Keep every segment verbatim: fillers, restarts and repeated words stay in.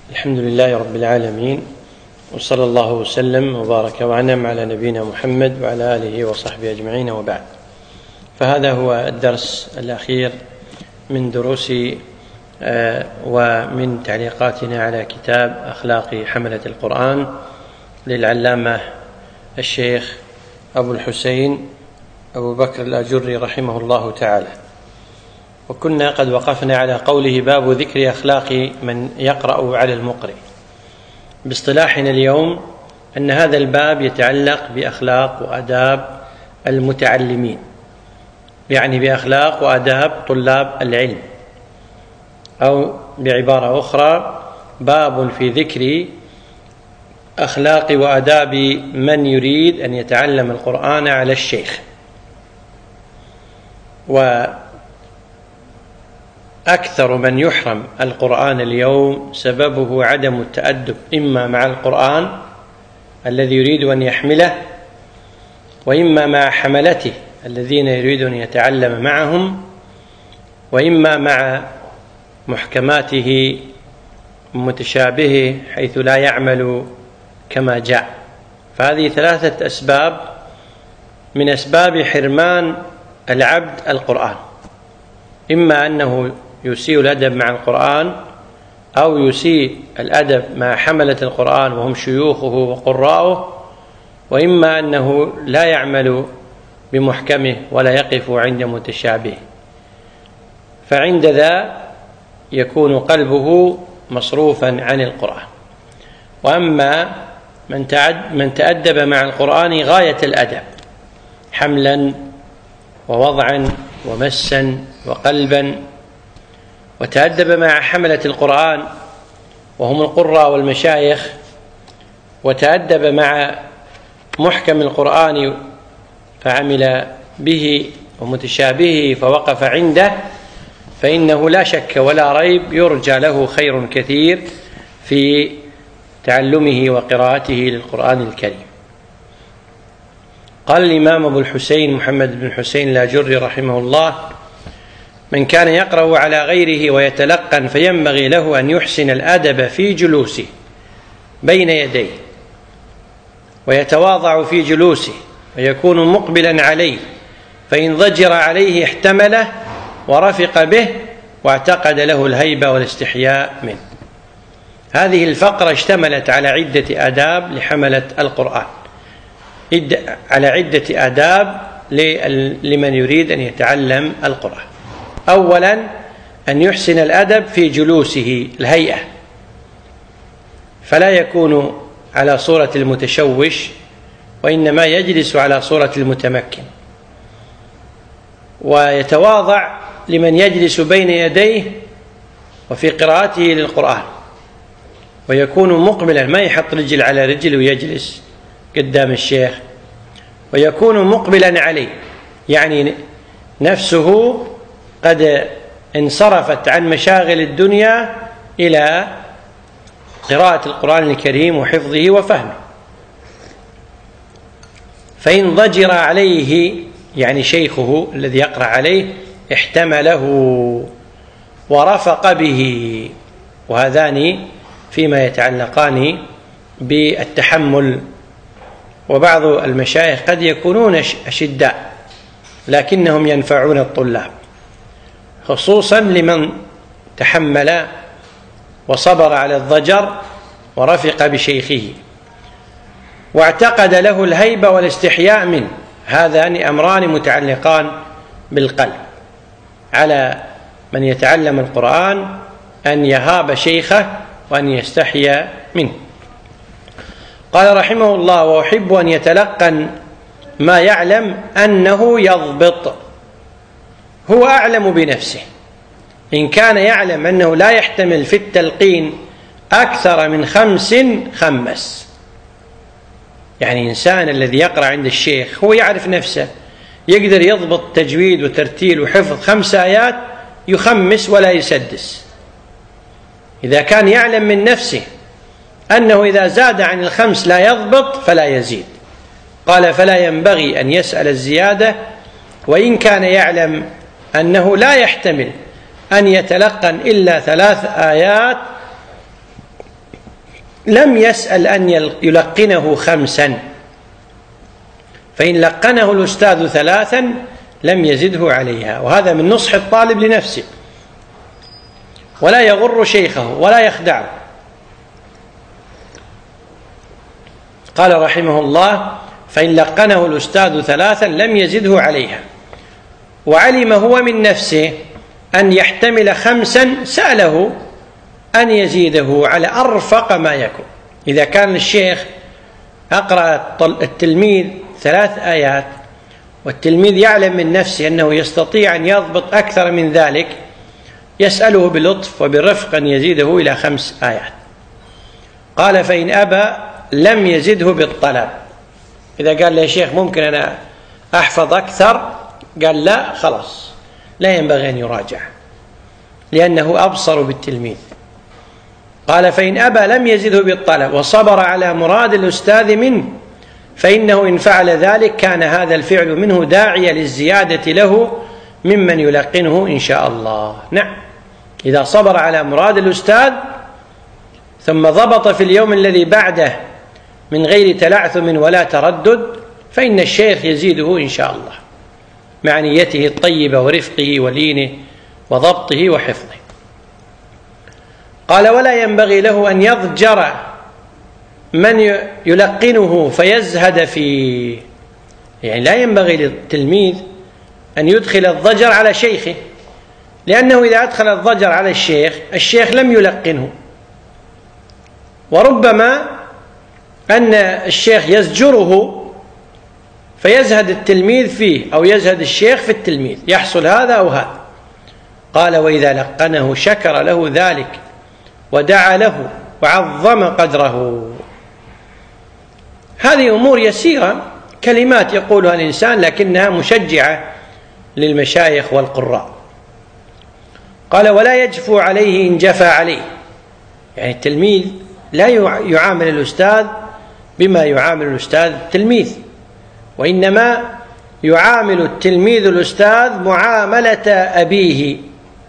الحمد لله رب العالمين، وصلى الله وسلم وبارك وأنعم على نبينا محمد وعلى آله وصحبه أجمعين، وبعد. فهذا هو الدرس الأخير من دروس ومن تعليقاتنا على كتاب أخلاق حملة القرآن للعلامة الشيخ أبو الحسين أبو بكر الآجري رحمه الله تعالى. وكنا قد وقفنا على قوله: باب ذكر أخلاق من يقرأ على المقرئ. باصطلاحنا اليوم أن هذا الباب يتعلق بأخلاق وآداب المتعلمين، يعني بأخلاق وآداب طلاب العلم، أو بعبارة أخرى باب في ذكر أخلاق وآداب من يريد أن يتعلم القرآن على الشيخ. وأكثر من يحرم القرآن اليوم سببه عدم التأدب، إما مع القرآن الذي يريد أن يحمله، وإما مع حملته الذين يريد أن يتعلم معهم، وإما مع محكماته ومتشابهه حيث لا يعمل كما جاء. فهذه ثلاثة أسباب من أسباب حرمان العبد القرآن: إما أنه يسيء الأدب مع القرآن، أو يسيء الأدب مع حملة القرآن وهم شيوخه وقراءه، وإما أنه لا يعمل بمحكمه ولا يقف عند متشابهه. فعند ذا يكون قلبه مصروفا عن القرآن. وأما من تأدب مع القرآن غاية الأدب، حملا ووضعا ومسا وقلبا، وتأدب مع حملة القرآن وهم القراء والمشايخ، وتأدب مع محكم القرآن فعمل به ومتشابهه فوقف عنده، فإنه لا شك ولا ريب يرجى له خير كثير في تعلمه وقراءته للقرآن الكريم. قال الإمام أبو الحسين محمد بن حسين الآجري رحمه الله: من كان يقرأ على غيره ويتلقن فينبغي له أن يحسن الأدب في جلوسه بين يديه، ويتواضع في جلوسه، ويكون مقبلا عليه، فإن ضجر عليه احتمله ورفق به، واعتقد له الهيبة والاستحياء منه. هذه الفقرة اشتملت على عدة آداب لحملة القرآن، على عدة آداب لمن يريد أن يتعلم القرآن. أولا أن يحسن الأدب في جلوسه، الهيئة، فلا يكون على صورة المتشوش، وإنما يجلس على صورة المتمكن، ويتواضع لمن يجلس بين يديه وفي قراءته للقرآن، ويكون مقبلا، ما يحط رجل على رجل ويجلس قدام الشيخ، ويكون مقبلا عليه، يعني نفسه قد انصرفت عن مشاغل الدنيا إلى قراءة القرآن الكريم وحفظه وفهمه. فإن ضجر عليه، يعني شيخه الذي يقرأ عليه، احتمله ورفق به، وهذان فيما يتعلقان بالتحمل. وبعض المشايخ قد يكونون أشداء لكنهم ينفعون الطلاب، خصوصا لمن تحمل وصبر على الضجر ورفق بشيخه واعتقد له الهيبة والاستحياء منه. هذان أمران متعلقان بالقلب. على من يتعلم القرآن أن يهاب شيخه وأن يستحي منه. قال رحمه الله: وأحب أن يتلقن ما يعلم أنه يضبط. هو أعلم بنفسه. إن كان يعلم أنه لا يحتمل في التلقين أكثر من خمس خمس، يعني الإنسان الذي يقرأ عند الشيخ هو يعرف نفسه، يقدر يضبط تجويد وترتيل وحفظ خمس آيات، يخمس ولا يسدس. إذا كان يعلم من نفسه أنه إذا زاد عن الخمس لا يضبط فلا يزيد، قال: فلا ينبغي أن يسأل الزيادة. وإن كان يعلم أنه لا يحتمل أن يتلقن إلا ثلاث آيات لم يسأل أن يلقنه خمسا، فإن لقنه الأستاذ ثلاثا لم يزده عليها. وهذا من نصح الطالب لنفسه، ولا يغر شيخه ولا يخدعه. قال رحمه الله: فإن لقنه الأستاذ ثلاثا لم يزده عليها، وعلم هو من نفسه أن يحتمل خمسا سأله أن يزيده على أرفق ما يكون. إذا كان الشيخ أقرأ التلميذ ثلاث آيات والتلميذ يعلم من نفسه أنه يستطيع أن يضبط أكثر من ذلك، يسأله بلطف وبرفق أن يزيده إلى خمس آيات. قال: فإن أبى لم يزده بالطلب. إذا قال له يا شيخ ممكن أنا أحفظ أكثر، قال لا، خلاص لا ينبغي أن يراجع، لأنه أبصر بالتلميذ. قال: فإن أبى لم يزده بالطلب وصبر على مراد الأستاذ منه، فإنه إن فعل ذلك كان هذا الفعل منه داعيا للزيادة له ممن يلقنه إن شاء الله. نعم، إذا صبر على مراد الأستاذ ثم ضبط في اليوم الذي بعده من غير تلعثم ولا تردد، فإن الشيخ يزيده إن شاء الله مع نيته الطيبة ورفقه ولينه وضبطه وحفظه. قال: ولا ينبغي له أن يضجر من يلقنه فيزهد فيه. يعني لا ينبغي للتلميذ أن يدخل الضجر على شيخه، لأنه إذا أدخل الضجر على الشيخ، الشيخ لم يلقنه، وربما أن الشيخ يزجره فيزهد التلميذ فيه، أو يزهد الشيخ في التلميذ، يحصل هذا أو هذا. قال: وإذا لقنه شكر له ذلك ودعا له وعظم قدره. هذه أمور يسيرة، كلمات يقولها الإنسان لكنها مشجعة للمشايخ والقراء. قال: ولا يجفو عليه إن جفى عليه. يعني التلميذ لا يعامل الأستاذ بما يعامل الأستاذ التلميذ، وإنما يعامل التلميذ الأستاذ معاملة أبيه.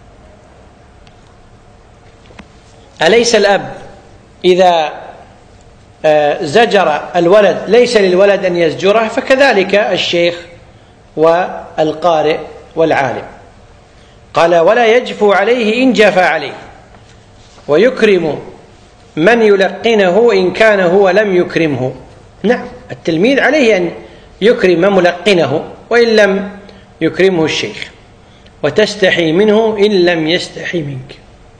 أليس الأب إذا زجر الولد ليس للولد أن يزجره؟ فكذلك الشيخ والقارئ والعالم. قال: ولا يجفو عليه إن جفى عليه، ويكرم من يلقنه إن كان هو لم يكرمه. نعم، التلميذ عليه أن يكرم ملقنه وإن لم يكرمه الشيخ، وتستحي منه إن لم يستحي منك.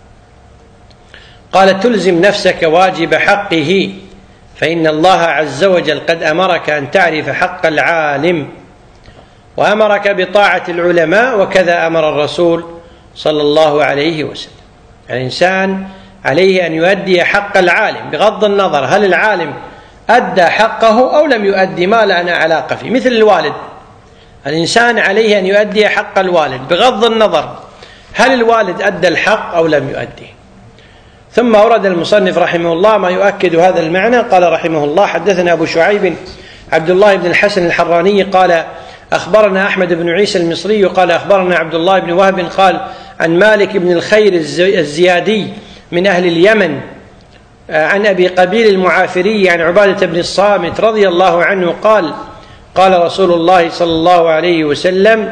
قال: تلزم نفسك واجب حقه، فإن الله عز وجل قد أمرك أن تعرف حق العالم، وأمرك بطاعة العلماء، وكذا أمر الرسول صلى الله عليه وسلم. الإنسان عليه أن يؤدي حق العالم بغض النظر هل العالم أدى حقه أو لم يؤدي، ما لنا علاقة فيه. مثل الوالد، الإنسان عليه أن يؤدي حق الوالد بغض النظر هل الوالد أدى الحق أو لم يؤدي. ثم أورد المصنف رحمه الله ما يؤكد هذا المعنى. قال رحمه الله: حدثنا أبو شعيب عبد الله بن الحسن الحراني قال: أخبرنا أحمد بن عيسى المصري قال: أخبرنا عبد الله بن وهب قال: عن مالك بن الخير الزيادي من أهل اليمن عن أبي قبيل المعافري عن عبادة بن الصامت رضي الله عنه قال: قال رسول الله صلى الله عليه وسلم: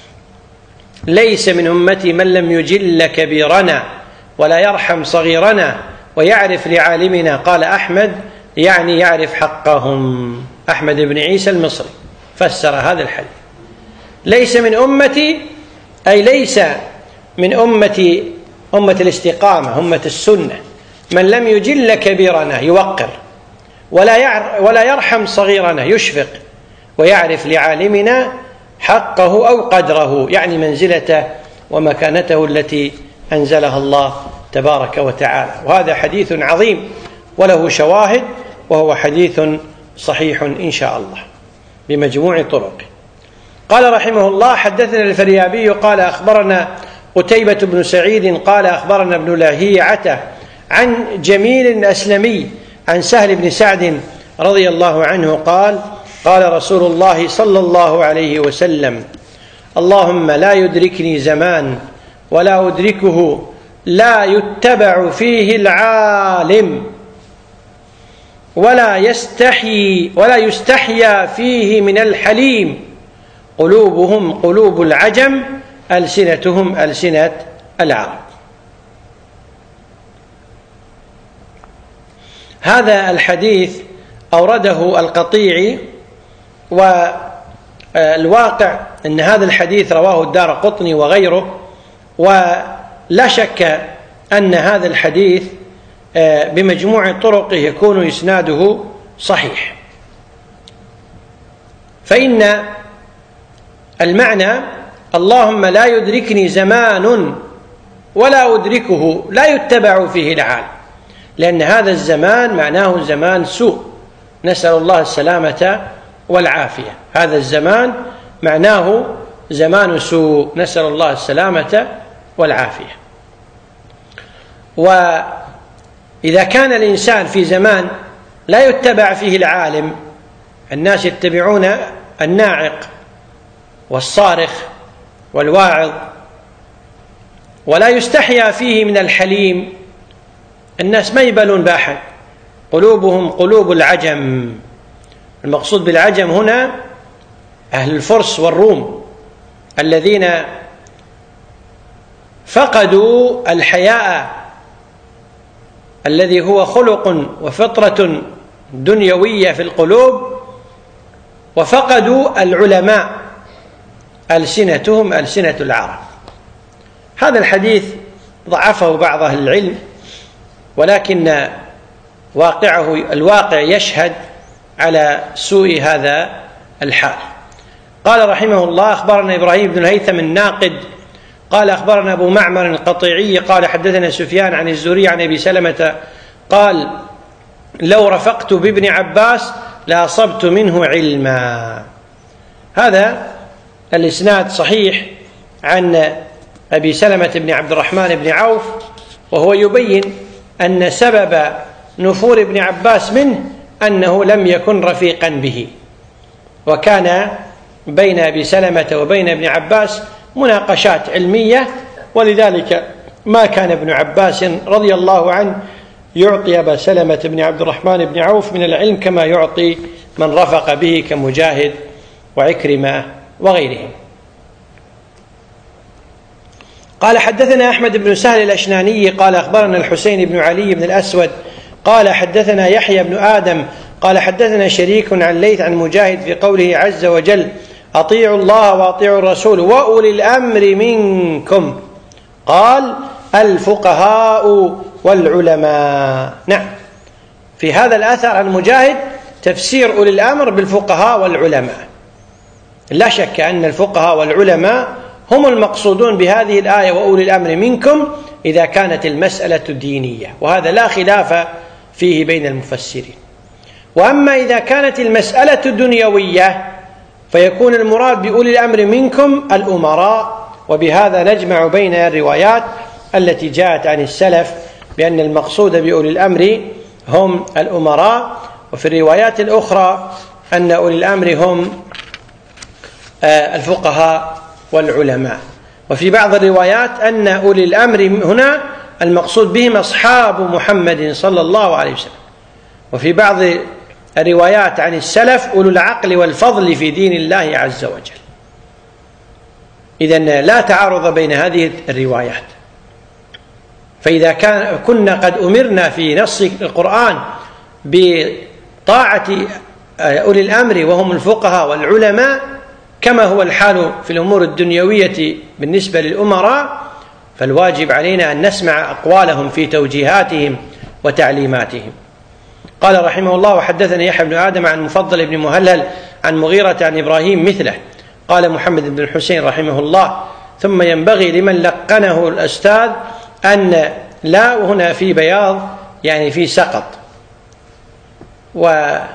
ليس من أمتي من لم يجل كبيرنا ولا يرحم صغيرنا ويعرف لعالمنا. قال أحمد: يعني يعرف حقهم. أحمد بن عيسى المصري فسر هذا الحديث: ليس من أمتي، أي ليس من أمتي أمة الاستقامة أمة السنة من لم يجل كبيرنا يوقر، ولا ولا يرحم صغيرنا يشفق، ويعرف لعالمنا حقه أو قدره، يعني منزلته ومكانته التي أنزلها الله تبارك وتعالى. وهذا حديث عظيم وله شواهد، وهو حديث صحيح إن شاء الله بمجموع طرقه. قال رحمه الله: حدثنا الفريابي قال: أخبرنا قتيبة بن سعيد قال: أخبرنا ابن لهيعة عن جميل الأسلمي عن سهل بن سعد رضي الله عنه قال: قال رسول الله صلى الله عليه وسلم: اللهم لا يدركني زمان ولا أدركه لا يتبع فيه العالم ولا يستحي ولا يستحيا فيه من الحليم قلوبهم قلوب العجم ألسنتهم ألسنة العرب. هذا الحديث أورده القطيعي، والواقع أن هذا الحديث رواه الدارقطني وغيره، ولا شك أن هذا الحديث بمجموع طرقه يكون إسناده صحيح. فإن المعنى اللهم لا يدركني زمان ولا أدركه لا يتبع فيه العالم، لأن هذا الزمان معناه زمان سوء، نسأل الله السلامة والعافية. هذا الزمان معناه زمان سوء، نسأل الله السلامة والعافية. وإذا كان الإنسان في زمان لا يتبع فيه العالم، الناس يتبعون الناعق والصارخ والواعظ، ولا يستحيا فيه من الحليم، الناس ما يبالون بأحد، قلوبهم قلوب العجم. المقصود بالعجم هنا أهل الفرس والروم الذين فقدوا الحياء الذي هو خلق وفطرة دنيوية في القلوب، وفقدوا العلماء ألسنتهم ألسنة العرب. هذا الحديث ضعفه بعض أهل العلم، ولكن واقعه الواقع يشهد على سوء هذا الحال. قال رحمه الله: أخبرنا إبراهيم بن الهيثم الناقد قال أخبرنا أبو معمر القطيعي قال حدثنا سفيان عن الزهري عن أبي سلمة قال: لو رفقت بابن عباس لأصبت منه علما. هذا الإسناد صحيح عن أبي سلمة بن عبد الرحمن بن عوف، وهو يبين أن سبب نفور ابن عباس منه أنه لم يكن رفيقا به، وكان بين أبي سلمة وبين ابن عباس مناقشات علمية، ولذلك ما كان ابن عباس رضي الله عنه يعطي أبا سلمة بن عبد الرحمن بن عوف من العلم كما يعطي من رفق به كمجاهد وعكرمة وغيرهم. قال حدثنا أحمد بن سهل الأشناني قال أخبرنا الحسين بن علي بن الأسود قال حدثنا يحيى بن آدم قال حدثنا شريك عن ليث عن مجاهد في قوله عز وجل: أطيعوا الله وأطيعوا الرسول وأولي الأمر منكم. قال: الفقهاء والعلماء. نعم، في هذا الأثر عن مجاهد تفسير أولي الأمر بالفقهاء والعلماء. لا شك أن الفقهاء والعلماء هم المقصودون بهذه الآية وأولي الأمر منكم إذا كانت المسألة دينية، وهذا لا خلاف فيه بين المفسرين. وأما إذا كانت المسألة دنيوية فيكون المراد بأولي الأمر منكم الأمراء، وبهذا نجمع بين الروايات التي جاءت عن السلف بأن المقصود بأولي الأمر هم الأمراء، وفي الروايات الأخرى أن أولي الأمر هم الفقهاء والعلماء. وفي بعض الروايات أن أولي الأمر هنا المقصود بهم أصحاب محمد صلى الله عليه وسلم. وفي بعض الروايات عن السلف أولو العقل والفضل في دين الله عز وجل. إذن لا تعارض بين هذه الروايات. فإذا كان كنا قد أمرنا في نص القرآن بطاعة أولي الأمر وهم الفقهاء والعلماء كما هو الحال في الأمور الدنيوية بالنسبة للأمراء، فالواجب علينا أن نسمع أقوالهم في توجيهاتهم وتعليماتهم. قال رحمه الله: وحدثني يحيى بن آدم عن مفضل بن مهلل عن مغيرة عن إبراهيم مثله. قال محمد بن الحسين رحمه الله: ثم ينبغي لمن لقنه الأستاذ أن لا هنا في بياض يعني في سقط، ولعل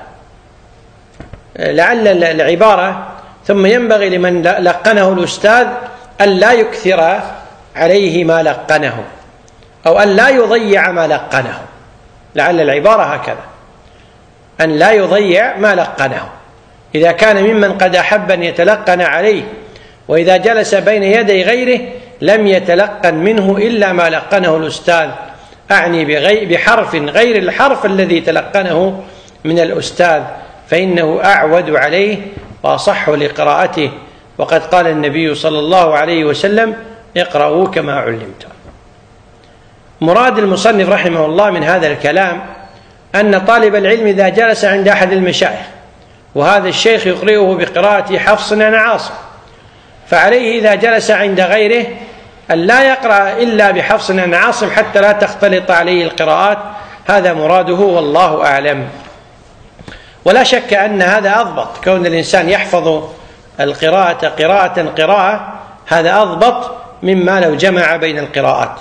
العبارة ثم ينبغي لمن لقنه الأستاذ أن لا يكثر عليه ما لقنه، أو أن لا يضيع ما لقنه. لعل العبارة هكذا، أن لا يضيع ما لقنه. إذا كان ممن قد أحب أن يتلقن عليه، وإذا جلس بين يدي غيره لم يتلقن منه إلا ما لقنه الأستاذ، أعني بحرف غير الحرف الذي تلقنه من الأستاذ فإنه أعود عليه وأصح لقراءته، وقد قال النبي صلى الله عليه وسلم: اقرأوا كما علمتم. مراد المصنف رحمه الله من هذا الكلام أن طالب العلم إذا جلس عند أحد المشايخ وهذا الشيخ يقرئه بقراءة حفص عن عاصم، فعليه إذا جلس عند غيره أن لا يقرأ إلا بحفص عن عاصم حتى لا تختلط عليه القراءات. هذا مراده والله أعلم. ولا شك أن هذا أضبط، كون الإنسان يحفظ القراءة قراءة قراءة، هذا أضبط مما لو جمع بين القراءات.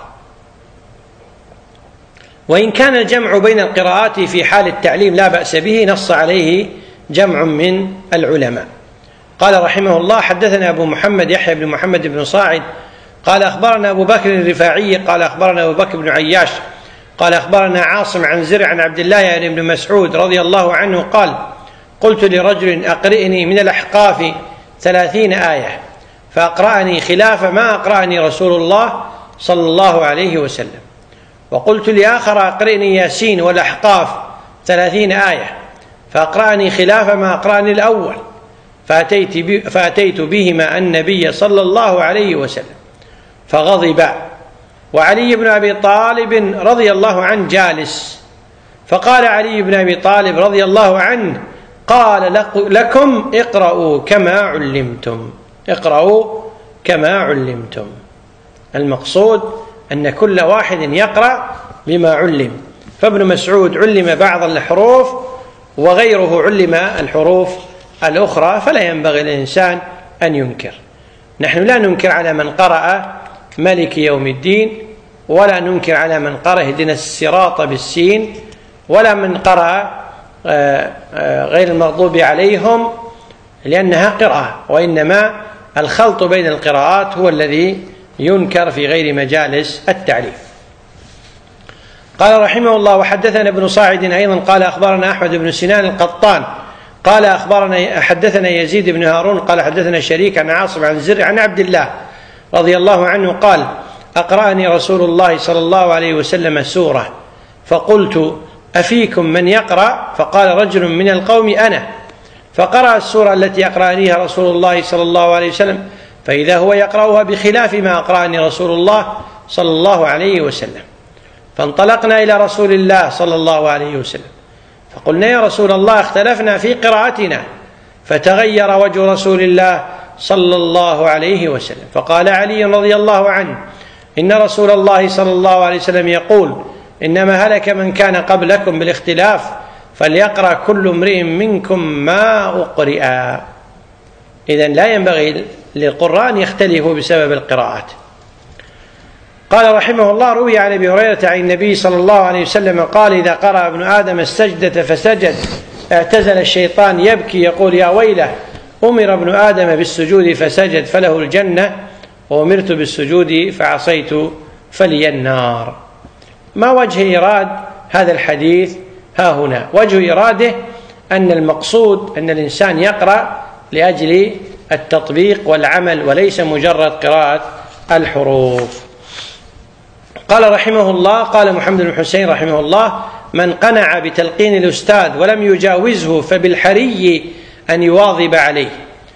وإن كان الجمع بين القراءات في حال التعليم لا بأس به، نص عليه جمع من العلماء. قال رحمه الله: حدثنا أبو محمد يحيى بن محمد بن صاعد قال أخبرنا أبو بكر الرفاعي قال أخبرنا أبو بكر بن عياش قال أخبرنا عاصم عن زرع عن عبد الله يعني بن مسعود رضي الله عنه قال: قلت لرجل: أقرئني من الأحقاف ثلاثين آية، فأقرأني خلاف ما أقرأني رسول الله صلى الله عليه وسلم. وقلت لآخر: أقرئني ياسين والأحقاف ثلاثين آية، فأقرأني خلاف ما أقرأني الأول، فأتيت, فأتيت بهما النبي صلى الله عليه وسلم فغضب، وعلي بن أبي طالب رضي الله عنه جالس، فقال علي بن أبي طالب رضي الله عنه: قال لكم اقرأوا كما علمتم، اقرأوا كما علمتم. المقصود أن كل واحد يقرأ بما علم، فابن مسعود علم بعض الحروف وغيره علم الحروف الأخرى، فلا ينبغي للإنسان أن ينكر. نحن لا ننكر على من قرأ مالك يوم الدين، ولا ننكر على من قرأ اهدنا الصراط بالسين، ولا من قرأ غير المغضوب عليهم، لأنها قراءة، وإنما الخلط بين القراءات هو الذي ينكر في غير مجالس التعليم. قال رحمه الله: وحدثنا ابن صاعد أيضا قال أخبرنا أحمد بن سنان القطان قال أخبرنا حدثنا يزيد بن هارون قال حدثنا شريك عن عاصم عن زر عن عبد الله رضي الله عنه قال: أقرأني رسول الله صلى الله عليه وسلم سورة، فقلت: أفيكم من يقرأ؟ فقال رجل من القوم: أنا. فقرأ السورة التي أقرأنيها رسول الله صلى الله عليه وسلم، فإذا هو يقرأها بخلاف ما أقرأني رسول الله صلى الله عليه وسلم. فانطلقنا إلى رسول الله صلى الله عليه وسلم فقلنا: يا رسول الله، اختلفنا في قراءتنا. فتغير وجه رسول الله صلى الله عليه وسلم، فقال علي رضي الله عنه: إن رسول الله صلى الله عليه وسلم يقول: إنما هلك من كان قبلكم بالاختلاف، فليقرأ كل امرئ منكم ما أقرئ. إذن لا ينبغي للقرآن يختلفوا بسبب القراءات. قال رحمه الله: روي عن أبي هريرة عن النبي صلى الله عليه وسلم قال: إذا قرأ ابن آدم السجدة فسجد اعتزل الشيطان يبكي يقول: يا ويله، أمر ابن آدم بالسجود فسجد فله الجنة، وأمرت بالسجود فعصيت فلي النار. ما وجه إيراد هذا الحديث ها هنا؟ وجه إراده أن المقصود أن الإنسان يقرأ لأجل التطبيق والعمل، وليس مجرد قراءة الحروف. قال رحمه الله: قال محمد بن حسين رحمه الله: من قنع بتلقين الأستاذ ولم يجاوزه فبالحري أن يواظب عليه،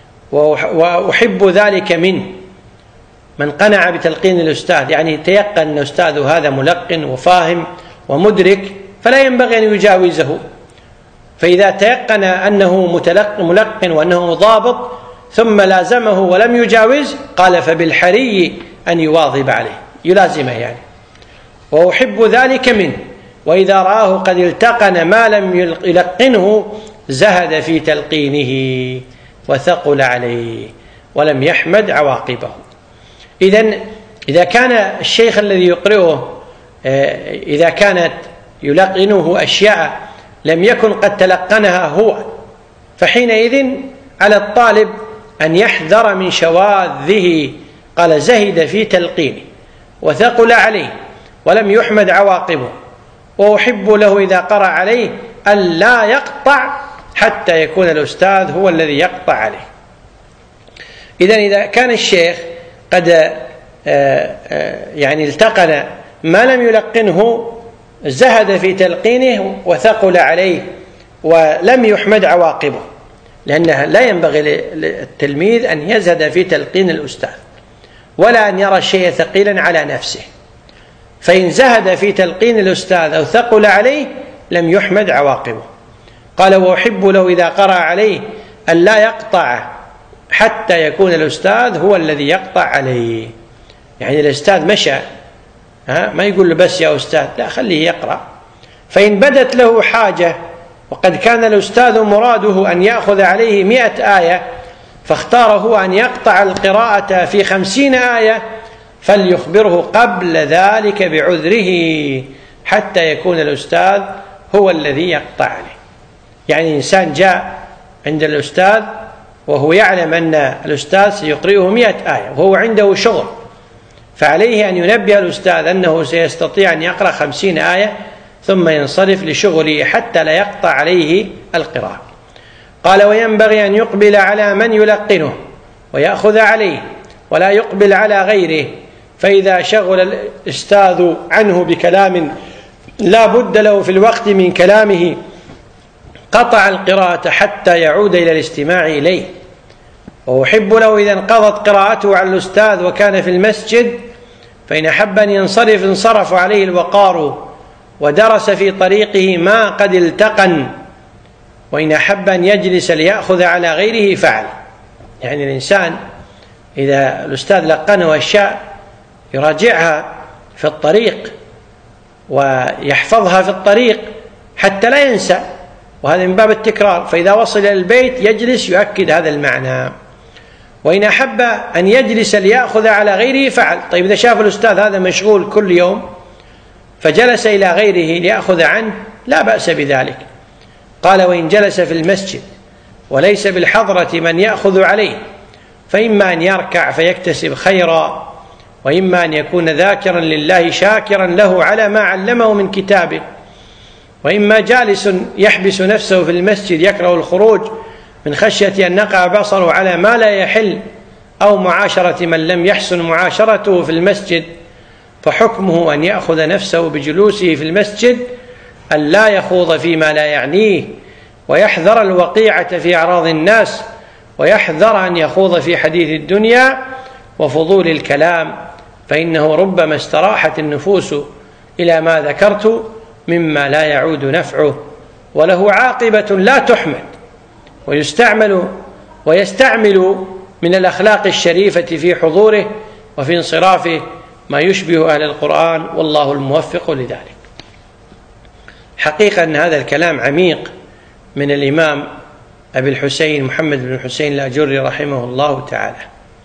وأحب ذلك منه. من قنع بتلقين الأستاذ يعني تيقن أن أستاذه هذا ملقن وفاهم ومدرك، فلا ينبغي أن يجاوزه. فإذا تيقن أنه ملقن وأنه ضابط ثم لازمه ولم يجاوز، قال: فبالحري أن يواظب عليه، يلازمه يعني. وأحب ذلك منه. وإذا رآه قد التقن ما لم يلقنه زهد في تلقينه وثقل عليه ولم يحمد عواقبه. إذن إذا كان الشيخ الذي يقرئه إذا كانت يلقنه أشياء لم يكن قد تلقنها هو، فحينئذ على الطالب أن يحذر من شواذه. قال: زهد في تلقينه وثقل عليه ولم يحمد عواقبه. وأحب له إذا قرأ عليه أن لا يقطع حتى يكون الأستاذ هو الذي يقطع عليه. إذن إذا كان الشيخ قد يعني التقن ما لم يلقنه زهد في تلقينه وثقل عليه ولم يحمد عواقبه، لأنها لا ينبغي للتلميذ أن يزهد في تلقين الأستاذ ولا أن يرى الشيء ثقيلا على نفسه، فإن زهد في تلقين الأستاذ أو ثقل عليه لم يحمد عواقبه. قال: وأحب له إذا قرأ عليه أن لا يقطع حتى يكون الأستاذ هو الذي يقطع عليه. يعني الأستاذ مشى، ها ما يقول له بس يا أستاذ، لا، خليه يقرأ. فإن بدت له حاجة وقد كان الأستاذ مراده أن يأخذ عليه مئة آية فاختار هو أن يقطع القراءة في خمسين آية، فليخبره قبل ذلك بعذره حتى يكون الأستاذ هو الذي يقطع عليه. يعني إنسان جاء عند الأستاذ وهو يعلم أن الأستاذ سيقرئه مئة آية وهو عنده شغل، فعليه أن ينبه الأستاذ أنه سيستطيع أن يقرأ خمسين آية ثم ينصرف لشغله حتى لا يقطع عليه القراءة. قال: وينبغي أن يقبل على من يلقنه ويأخذ عليه ولا يقبل على غيره، فإذا شغل الأستاذ عنه بكلام لا بد له في الوقت من كلامه قطع القراءة حتى يعود إلى الاستماع إليه. وأحب له إذا انقضت قراءته على الأستاذ وكان في المسجد، فإن أحب أن ينصرف انصرف عليه الوقار ودرس في طريقه ما قد التقن، وإن أحب أن يجلس ليأخذ على غيره فعل. يعني الإنسان إذا الأستاذ لقنه أشياء يراجعها في الطريق ويحفظها في الطريق حتى لا ينسى، وهذا من باب التكرار، فإذا وصل إلى البيت يجلس يؤكد هذا المعنى. وإن أحب أن يجلس ليأخذ على غيره فعل. طيب إذا شاف الأستاذ هذا مشغول كل يوم فجلس إلى غيره ليأخذ عنه لا بأس بذلك. قال: وإن جلس في المسجد وليس بالحضرة من يأخذ عليه، فإما أن يركع فيكتسب خيرا، وإما أن يكون ذاكرا لله شاكرا له على ما علمه من كتابه، وإما جالس يحبس نفسه في المسجد يكره الخروج من خشية أن نقع بصره على ما لا يحل، أو معاشرة من لم يحسن معاشرته في المسجد، فحكمه أن يأخذ نفسه بجلوسه في المسجد أن لا يخوض فيما لا يعنيه، ويحذر الوقيعة في أعراض الناس، ويحذر أن يخوض في حديث الدنيا وفضول الكلام، فإنه ربما استراحت النفوس إلى ما ذكرت مما لا يعود نفعه، وله عاقبة لا تحمد، ويستعمل ويستعمل من الأخلاق الشريفة في حضوره وفي انصرافه ما يشبه أهل القرآن، والله الموفق لذلك. حقيقة أن هذا الكلام عميق من الإمام أبي الحسين محمد بن الحسين الأجري رحمه الله تعالى.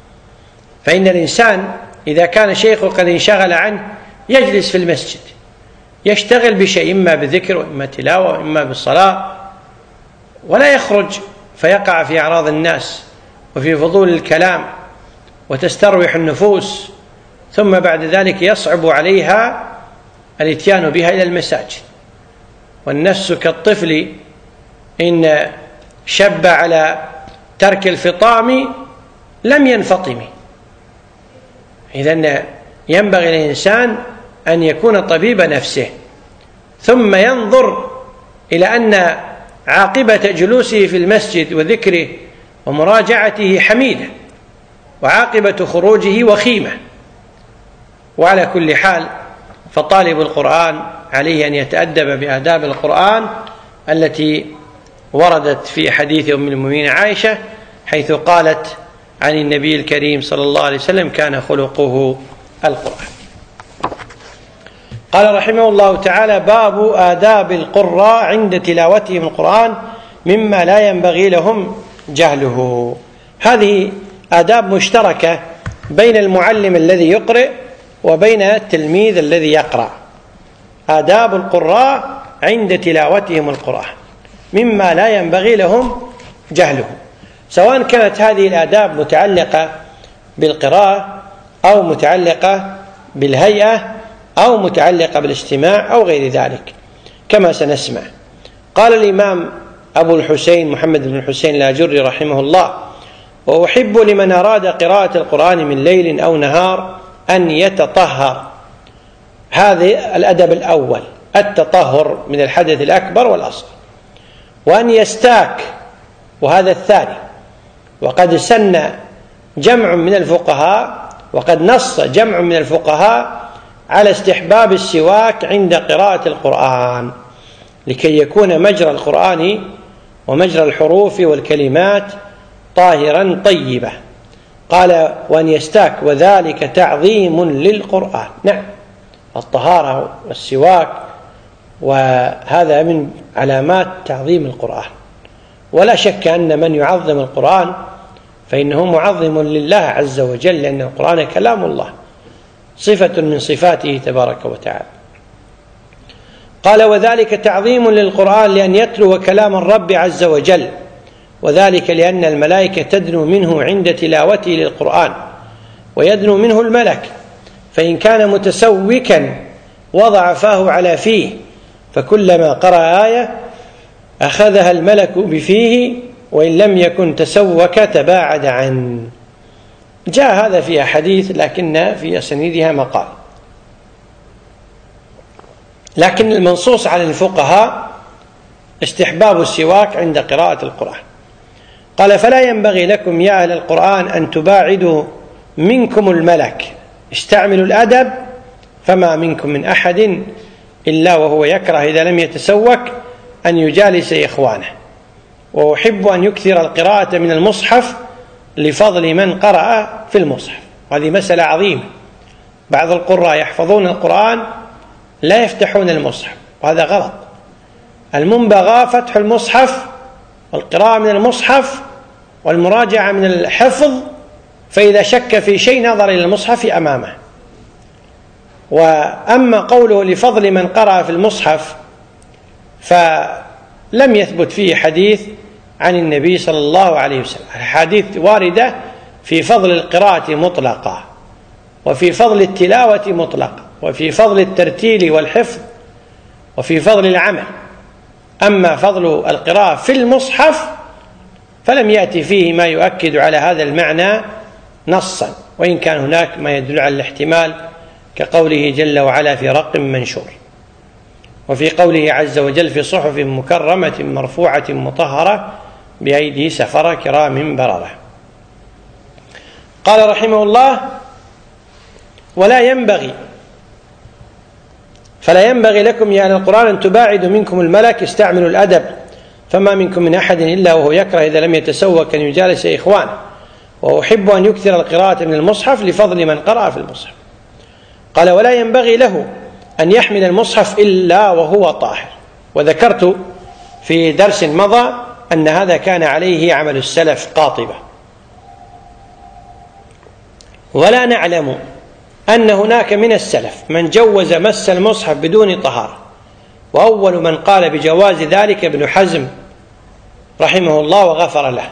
فإن الإنسان إذا كان شيخه قد انشغل عنه يجلس في المسجد يشتغل بشيء، إما بذكر وإما تلاوة وإما بالصلاة، ولا يخرج فيقع في أعراض الناس وفي فضول الكلام وتستروح النفوس، ثم بعد ذلك يصعب عليها الاتيان بها إلى المساجد. والنفس كالطفل إن شب على ترك الفطام لم ينفطم. إذن ينبغي للإنسان أن يكون طبيب نفسه، ثم ينظر إلى أن عاقبة جلوسه في المسجد وذكره ومراجعته حميدة، وعاقبة خروجه وخيمة. وعلى كل حال فطالب القرآن عليه أن يتأدب بآداب القرآن التي وردت في حديث أم المؤمنين عائشة، حيث قالت عن النبي الكريم صلى الله عليه وسلم: كان خلقه القرآن. قال رحمه الله تعالى: باب آداب القراء عند تلاوتهم القرآن مما لا ينبغي لهم جهله. هذه آداب مشتركة بين المعلم الذي يقرئ وبين التلميذ الذي يقرأ. آداب القراء عند تلاوتهم القرآن مما لا ينبغي لهم جهله، سواء كانت هذه الآداب متعلقة بالقراءة أو متعلقة بالهيئة أو متعلقة بالاستماع أو غير ذلك كما سنسمع. قال الإمام أبو الحسين محمد بن الحسين الأجري رحمه الله: وأحب لمن أراد قراءة القرآن من ليل أو نهار أن يتطهر. هذا الأدب الأول، التطهر من الحدث الأكبر والأصغر. وأن يستاك، وهذا الثاني. وقد سن جمع من الفقهاء وقد نص جمع من الفقهاء على استحباب السواك عند قراءة القرآن لكي يكون مجرى القرآن ومجرى الحروف والكلمات طاهرا طيبا. قال وأن يستاك وذلك تعظيم للقرآن. نعم، الطهارة والسواك وهذا من علامات تعظيم القرآن، ولا شك أن من يعظم القرآن فإنه معظم لله عز وجل، لأن القرآن كلام الله، صفة من صفاته تبارك وتعالى. قال وذلك تعظيم للقرآن لأن يتلو كلام الرب عز وجل، وذلك لأن الملائكة تدنو منه عند تلاوته للقرآن، ويدنو منه الملك، فإن كان متسوكا وضع فاه على فيه، فكلما قرأ آية أخذها الملك بفيه، وإن لم يكن تسوك تباعد عنه. جاء هذا في أحاديث لكن في أسانيدها مقال، لكن المنصوص على الفقهاء استحباب السواك عند قراءة القرآن. قال فلا ينبغي لكم يا أهل القرآن أن تباعدوا منكم الملك، استعملوا الأدب، فما منكم من أحد إلا وهو يكره إذا لم يتسوك أن يجالس إخوانه، وأحب أن يكثر القراءة من المصحف لفضل من قرأ في المصحف. هذه مسألة عظيمة، بعض القراء يحفظون القرآن لا يفتحون المصحف، وهذا غلط. المنبغى فتح المصحف والقراءة من المصحف والمراجعة من الحفظ، فإذا شك في شيء نظر إلى المصحف أمامه. وأما قوله لفضل من قرأ في المصحف فلم يثبت فيه حديث عن النبي صلى الله عليه وسلم. الحديث واردة في فضل القراءة مطلقة، وفي فضل التلاوة مطلقة، وفي فضل الترتيل والحفظ، وفي فضل العمل. أما فضل القراءة في المصحف فلم يأتي فيه ما يؤكد على هذا المعنى نصا، وإن كان هناك ما يدل على الاحتمال كقوله جل وعلا في رق منشور، وفي قوله عز وجل في صحف مكرمة مرفوعة مطهرة بأيدي سفرة كرام بررة. قال رحمه الله ولا ينبغي فلا ينبغي لكم يا أهل القرآن أن تباعدوا منكم الملك، استعملوا الأدب، فما منكم من أحد إلا وهو يكره إذا لم يتسوك أن يجالس إخوانه، وأحب أن يكثر القراءة من المصحف لفضل من قرأ في المصحف. قال ولا ينبغي له أن يحمل المصحف إلا وهو طاهر. وذكرت في درس مضى أن هذا كان عليه عمل السلف قاطبة، ولا نعلم أن هناك من السلف من جوز مس المصحف بدون طهارة، وأول من قال بجواز ذلك ابن حزم رحمه الله وغفر له.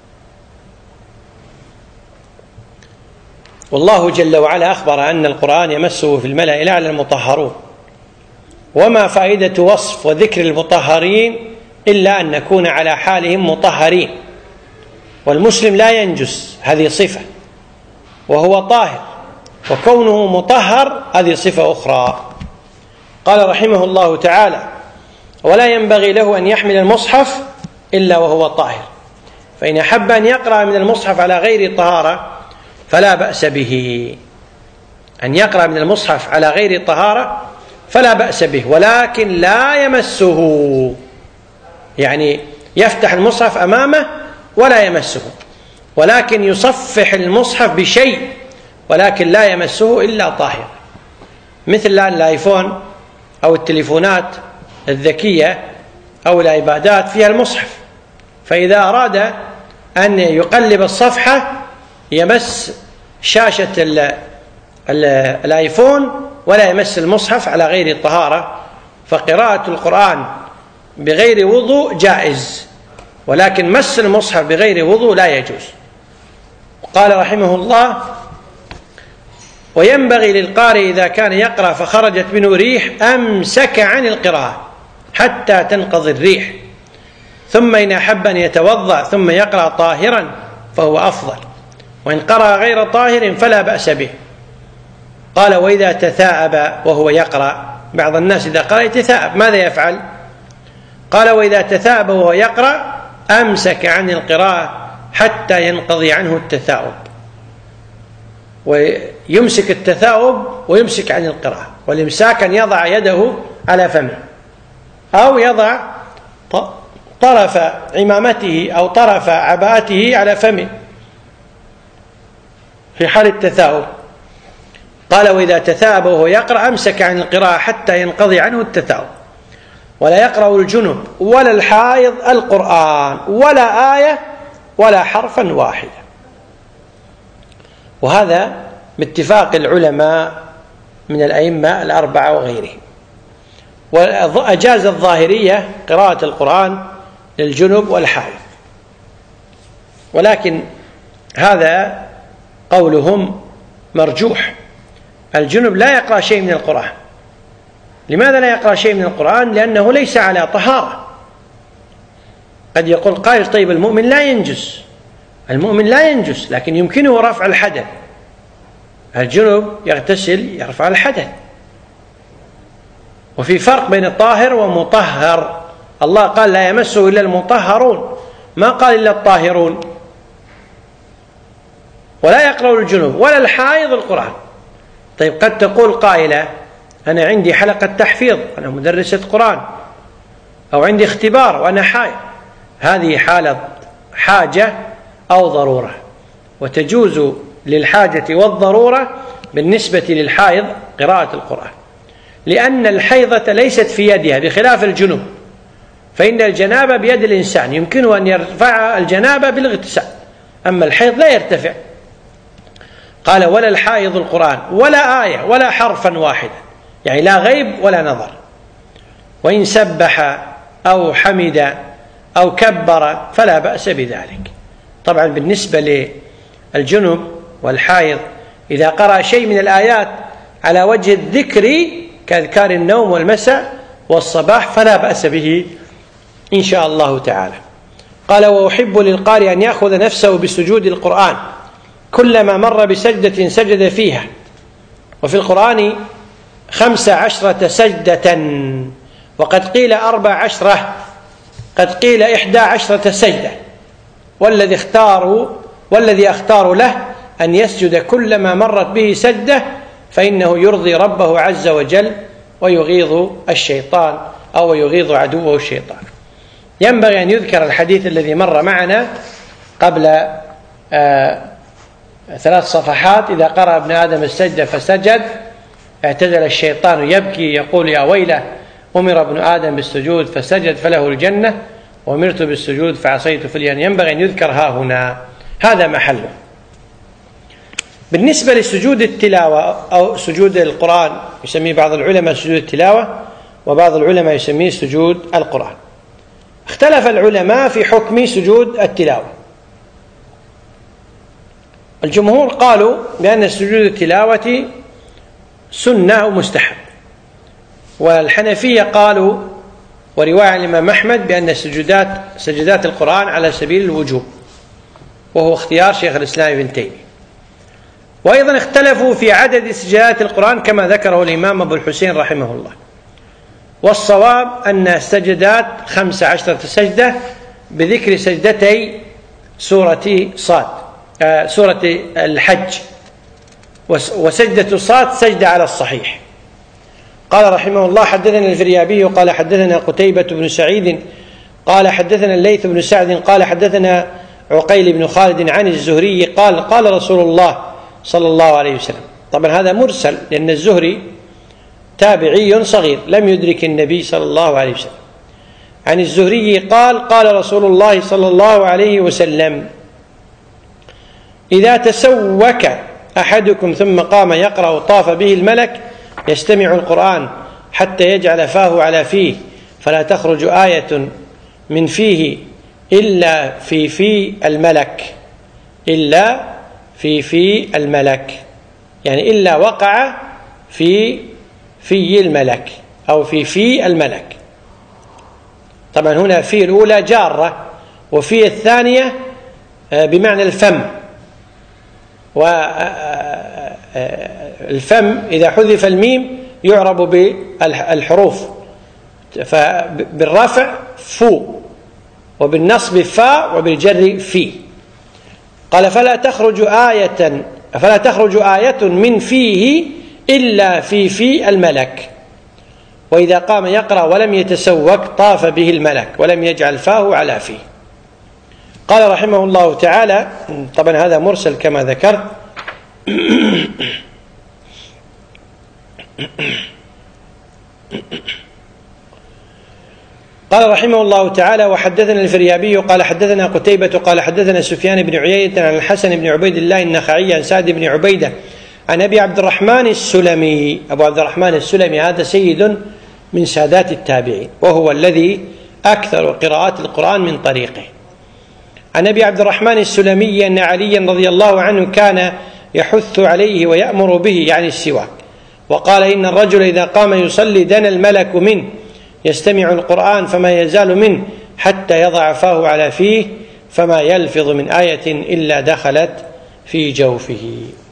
والله جل وعلا أخبر أن القرآن يمسه في الملأ الأعلى المطهرون، وما فائدة وصف وذكر المطهرين إلا أن نكون على حالهم مطهرين، والمسلم لا ينجس، هذه صفة، وهو طاهر، وكونه مطهر هذه صفة أخرى. قال رحمه الله تعالى ولا ينبغي له أن يحمل المصحف إلا وهو طاهر، فإن أحب أن يقرأ من المصحف على غير طهارة فلا بأس به. أن يقرأ من المصحف على غير طهارة فلا بأس به، ولكن لا يمسه، يعني يفتح المصحف أمامه ولا يمسه، ولكن يصفح المصحف بشيء، ولكن لا يمسه إلا طاهر، مثل الآن الآيفون أو التليفونات الذكية أو الآيبادات فيها المصحف، فإذا أراد أن يقلب الصفحة يمس شاشة ال ال الآيفون ولا يمس المصحف على غير الطهارة. فقراءة القرآن بغير وضوء جائز، ولكن مس المصحف بغير وضوء لا يجوز. قال رحمه الله وينبغي للقارئ إذا كان يقرأ فخرجت منه ريح أمسك عن القراءة حتى تنقضي الريح، ثم إن أحب أن يتوضأ ثم يقرأ طاهرا فهو أفضل، وإن قرأ غير طاهر فلا بأس به. قال وإذا تثاءب وهو يقرأ، بعض الناس إذا قرأ يتثاءب، ماذا يفعل؟ قال وإذا تثاءب وهو يقرأ أمسك عن القراءة حتى ينقضي عنه التثاؤب، ويمسك التثاؤب ويمسك عن القراءة. والإمساك أن يضع يده على فمه أو يضع طرف عمامته أو طرف عباءته على فمه في حال التثاؤب. قال وإذا تثاءب وهو يقرأ أمسك عن القراءة حتى ينقضي عنه التثاؤب. ولا يقرأ الجنب ولا الحائض القرآن ولا آية ولا حرفا واحدا. وهذا باتفاق العلماء من الأئمة الأربعة وغيرهم. وأجاز الظاهرية قراءة القرآن للجنب والحائض، ولكن هذا قولهم مرجوح. الجنب لا يقرأ شيء من القرآن. لماذا لا يقرأ شيء من القرآن؟ لأنه ليس على طهارة. قد يقول قائل طيب المؤمن لا ينجس، المؤمن لا ينجس لكن يمكنه رفع الحدث. الجنب يغتسل يرفع الحدث. وفي فرق بين الطاهر ومطهر. الله قال لا يمسه إلا المطهرون، ما قال إلا الطاهرون. ولا يقرأ الجنب ولا الحائض القرآن. طيب قد تقول قائلة أنا عندي حلقة تحفيظ، أنا مدرسة قرآن، أو عندي اختبار وأنا حائض. هذه حالة حاجة أو ضرورة، وتجوز للحاجة والضرورة بالنسبة للحائض قراءة القرآن، لأن الحيضة ليست في يدها بخلاف الجنوب، فإن الجنابة بيد الإنسان يمكنه أن يرفع الجنابة بالاغتسال، أما الحيض لا يرتفع. قال ولا الحائض القرآن ولا آية ولا حرفا واحدا، يعني لا غيب ولا نظر. وإن سبح أو حمد أو كبر فلا بأس بذلك. طبعا بالنسبة للجنب والحائض إذا قرأ شيء من الآيات على وجه الذكر كأذكار النوم والمساء والصباح فلا بأس به إن شاء الله تعالى. قال وأحب للقارئ أن يأخذ نفسه بسجود القرآن كلما مر بسجدة سجد فيها. وفي القرآن خمس عشرة سجدة، وقد قيل أربع عشرة، قد قيل إحدى عشرة سجدة. والذي اختاروا والذي أختار له أن يسجد كلما مرت به سجدة، فإنه يرضي ربه عز وجل ويغيظ الشيطان أو يغيظ عدوه الشيطان. ينبغي أن يذكر الحديث الذي مر معنا قبل آه ثلاث صفحات: إذا قرأ ابن آدم السجدة فسجد اعتزل الشيطان يبكي يقول يا ويله، أمر ابن آدم بالسجود فسجد فله الجنة، وأمرت بالسجود فعصيت فليان. ينبغي أن يذكر ها هنا، هذا محله. بالنسبة لسجود التلاوة أو سجود القرآن يسميه بعض العلماء سجود التلاوة، وبعض العلماء يسميه سجود القرآن. اختلف العلماء في حكم سجود التلاوة. الجمهور قالوا بأن سجود التلاوة سنة أو مستحب، والحنفية قالوا ورواية عن الإمام أحمد بأن سجودات سجدات القرآن على سبيل الوجوب، وهو اختيار شيخ الإسلام ابن تيمية. وأيضا اختلفوا في عدد سجدات القرآن كما ذكره الإمام أبو الحسين رحمه الله. والصواب أن السجدات خمس عشرة سجدة بذكر سجدتي سورة صاد آه سورة الحج، وسجدة صاد سجدة على الصحيح. قال رحمه الله حدثنا الفريابي قال حدثنا قتيبة بن سعيد قال حدثنا الليث بن سعد قال حدثنا عقيل بن خالد عن الزهري قال قال رسول الله صلى الله عليه وسلم. طبعا هذا مرسل لأن الزهري تابعي صغير لم يدرك النبي صلى الله عليه وسلم. عن الزهري قال قال رسول الله صلى الله عليه وسلم: إذا تسوك أحدكم ثم قام يقرأ طاف به الملك يستمع القرآن حتى يجعل فاه على فيه فلا تخرج آية من فيه إلا في في الملك إلا في في الملك يعني إلا وقع في في الملك أو في في الملك. طبعا هنا في الأولى جارة، وفي الثانية بمعنى الفم، والفم إذا حذف الميم يعرب بالحروف فبالرفع فو، وبالنصب فاء، وبالجر في. قال فلا تخرج آية فلا تخرج آية من فيه إلا في في الملك، وإذا قام يقرأ ولم يتسوك طاف به الملك ولم يجعل فاه على فيه. قال رحمه الله تعالى، طبعا هذا مرسل كما ذكرت، قال رحمه الله تعالى وحدثنا الفريابي قال حدثنا قتيبة قال حدثنا سفيان بن عيينة عن الحسن بن عبيد الله النخعي عن سعد بن عبيدة عن أبي عبد الرحمن السلمي. أبو عبد الرحمن السلمي هذا سيد من سادات التابعين، وهو الذي أكثر قراءات القرآن من طريقه. عن أبي عبد الرحمن السلمي أن عليا رضي الله عنه كان يحث عليه ويأمر به، يعني السواك، وقال إن الرجل إذا قام يصلي دنا الملك منه يستمع القرآن فما يزال منه حتى يضع فاه على فيه فما يلفظ من آية إلا دخلت في جوفه.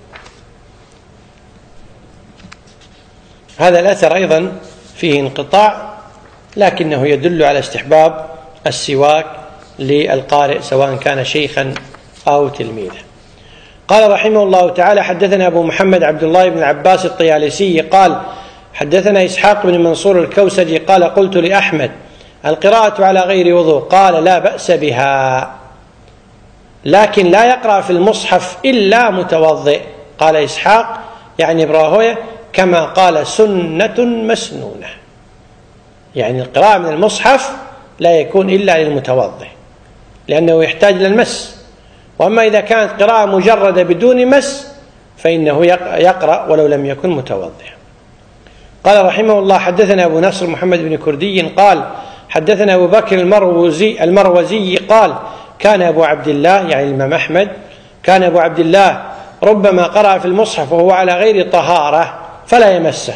هذا الأثر أيضا فيه انقطاع، لكنه يدل على استحباب السواك للقارئ سواء كان شيخا أو تلميذا. قال رحمه الله تعالى حدثنا أبو محمد عبد الله بن العباس الطيالسي قال حدثنا إسحاق بن منصور الكوسجي قال قلت لأحمد القراءة على غير وضوء؟ قال لا بأس بها، لكن لا يقرأ في المصحف إلا متوضئ. قال إسحاق يعني إبراهوية كما قال سنة مسنونة، يعني القراءة من المصحف لا يكون إلا للمتوضئ لأنه يحتاج للمس، وأما إذا كانت قراءة مجردة بدون مس فإنه يقرأ ولو لم يكن متوضئا. قال رحمه الله حدثنا أبو نصر محمد بن كردي قال حدثنا أبو بكر المروزي, المروزي قال كان أبو عبد الله يعني الإمام أحمد كان أبو عبد الله ربما قرأ في المصحف وهو على غير طهارة فلا يمسه.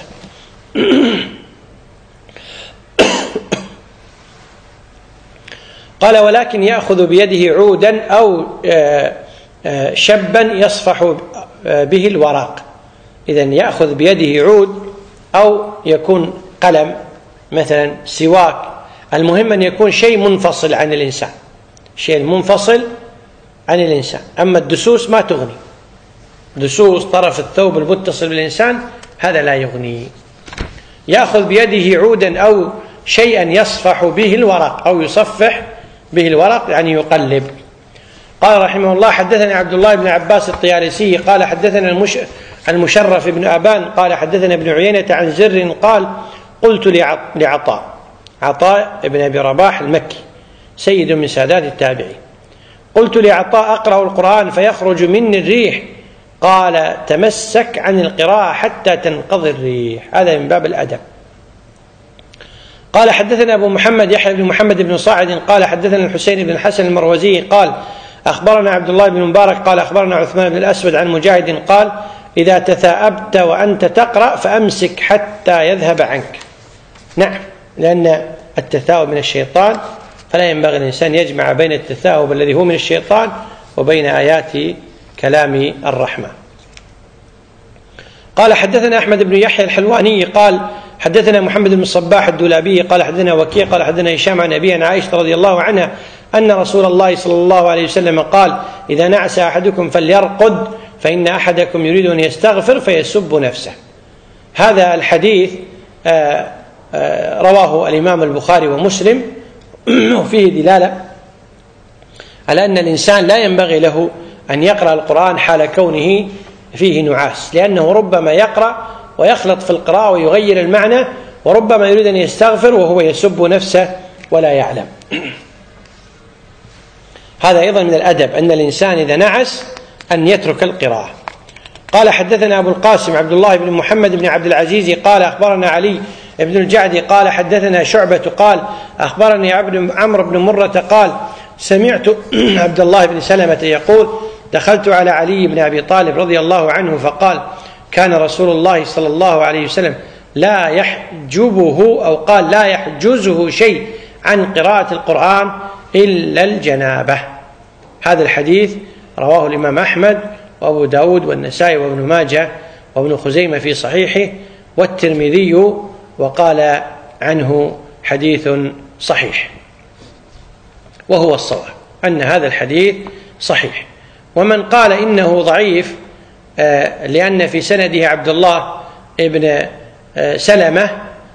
قال ولكن يأخذ بيده عودا أو شبا يصفح به الورق. إذن يأخذ بيده عود أو يكون قلم مثلا سواك، المهم أن يكون شيء منفصل عن الإنسان، شيء منفصل عن الإنسان. أما الدسوس ما تغني، دسوس طرف الثوب المتصل بالإنسان هذا لا يغني. يأخذ بيده عودا أو شيئا يصفح به الورق أو يصفح به الورق يعني يقلب. قال رحمه الله حدثنا عبد الله بن عباس الطيالسي قال حدثنا المش... المشرف بن أبان قال حدثنا ابن عيينة عن زر قال قلت لعطاء عطاء ابن أبي رباح المكي سيد من سادات التابعين، قلت لعطاء أقرأ القرآن فيخرج مني الريح، قال تمسك عن القراءة حتى تنقضي الريح. هذا من باب الأدب. قال حدثنا أبو محمد يحيى بن محمد بن صاعد قال حدثنا الحسين بن الحسن المروزي قال أخبرنا عبد الله بن مبارك قال أخبرنا عثمان بن الأسود عن مجاهد قال إذا تثاءبت وأنت تقرأ فأمسك حتى يذهب عنك. نعم، لأن التثاؤب من الشيطان، فلا ينبغي الإنسان يجمع بين التثاؤب الذي هو من الشيطان وبين آيات كلام الرحمن. قال حدثنا أحمد بن يحيى الحلواني قال حدثنا محمد بن الصباح الدولابي قال حدثنا وكيع قال حدثنا هشام عن أبي عن عائشة رضي الله عنها أن رسول الله صلى الله عليه وسلم قال إذا نعس أحدكم فليرقد فإن أحدكم يريد أن يستغفر فيسب نفسه. هذا الحديث آآ آآ رواه الإمام البخاري ومسلم، وفيه دلالة على أن الإنسان لا ينبغي له أن يقرأ القرآن حال كونه فيه نعاس، لأنه ربما يقرأ ويخلط في القراءة ويغير المعنى، وربما يريد أن يستغفر وهو يسب نفسه ولا يعلم. هذا أيضا من الأدب أن الإنسان إذا نعس أن يترك القراءة. قال حدثنا أبو القاسم عبد الله بن محمد بن عبد العزيز قال أخبرنا علي بن الجعد قال حدثنا شعبة قال أخبرني عمرو بن مرة قال سمعت عبد الله بن سلمة يقول دخلت على علي بن أبي طالب رضي الله عنه فقال كان رسول الله صلى الله عليه وسلم لا يحجبه أو قال لا يحجزه شيء عن قراءة القرآن إلا الجنابة. هذا الحديث رواه الإمام أحمد وأبو داود والنسائي وابن ماجه وابن خزيمة في صحيحه والترمذي، وقال عنه حديث صحيح، وهو الصواب أن هذا الحديث صحيح. ومن قال إنه ضعيف لأن في سنده عبد الله ابن سلمة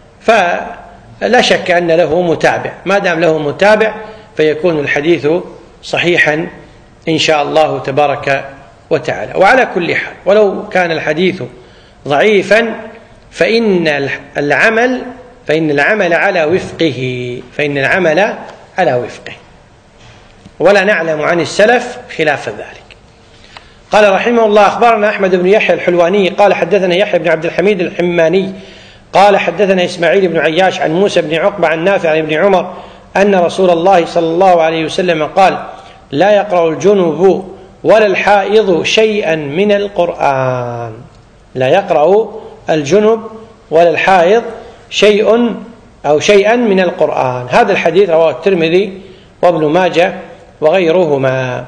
فلا شك أن له متابع، ما دام له متابع فيكون الحديث صحيحا إن شاء الله تبارك وتعالى. وعلى كل حال ولو كان الحديث ضعيفا فإن العمل فإن العمل على وفقه فإن العمل على وفقه ولا نعلم عن السلف خلاف ذلك. قال رحمه الله: أخبرنا أحمد بن يحيى الحلواني قال حدثنا يحيى بن عبد الحميد الحماني قال حدثنا إسماعيل بن عياش عن موسى بن عقبة عن نافع عن ابن عمر أن رسول الله صلى الله عليه وسلم قال: لا يقرأ الجنب ولا الحائض شيئا من القرآن. لا يقرأ الجنب ولا الحائض شيء أو شيئا من القرآن. هذا الحديث رواه الترمذي وابن ماجه وغيرهما.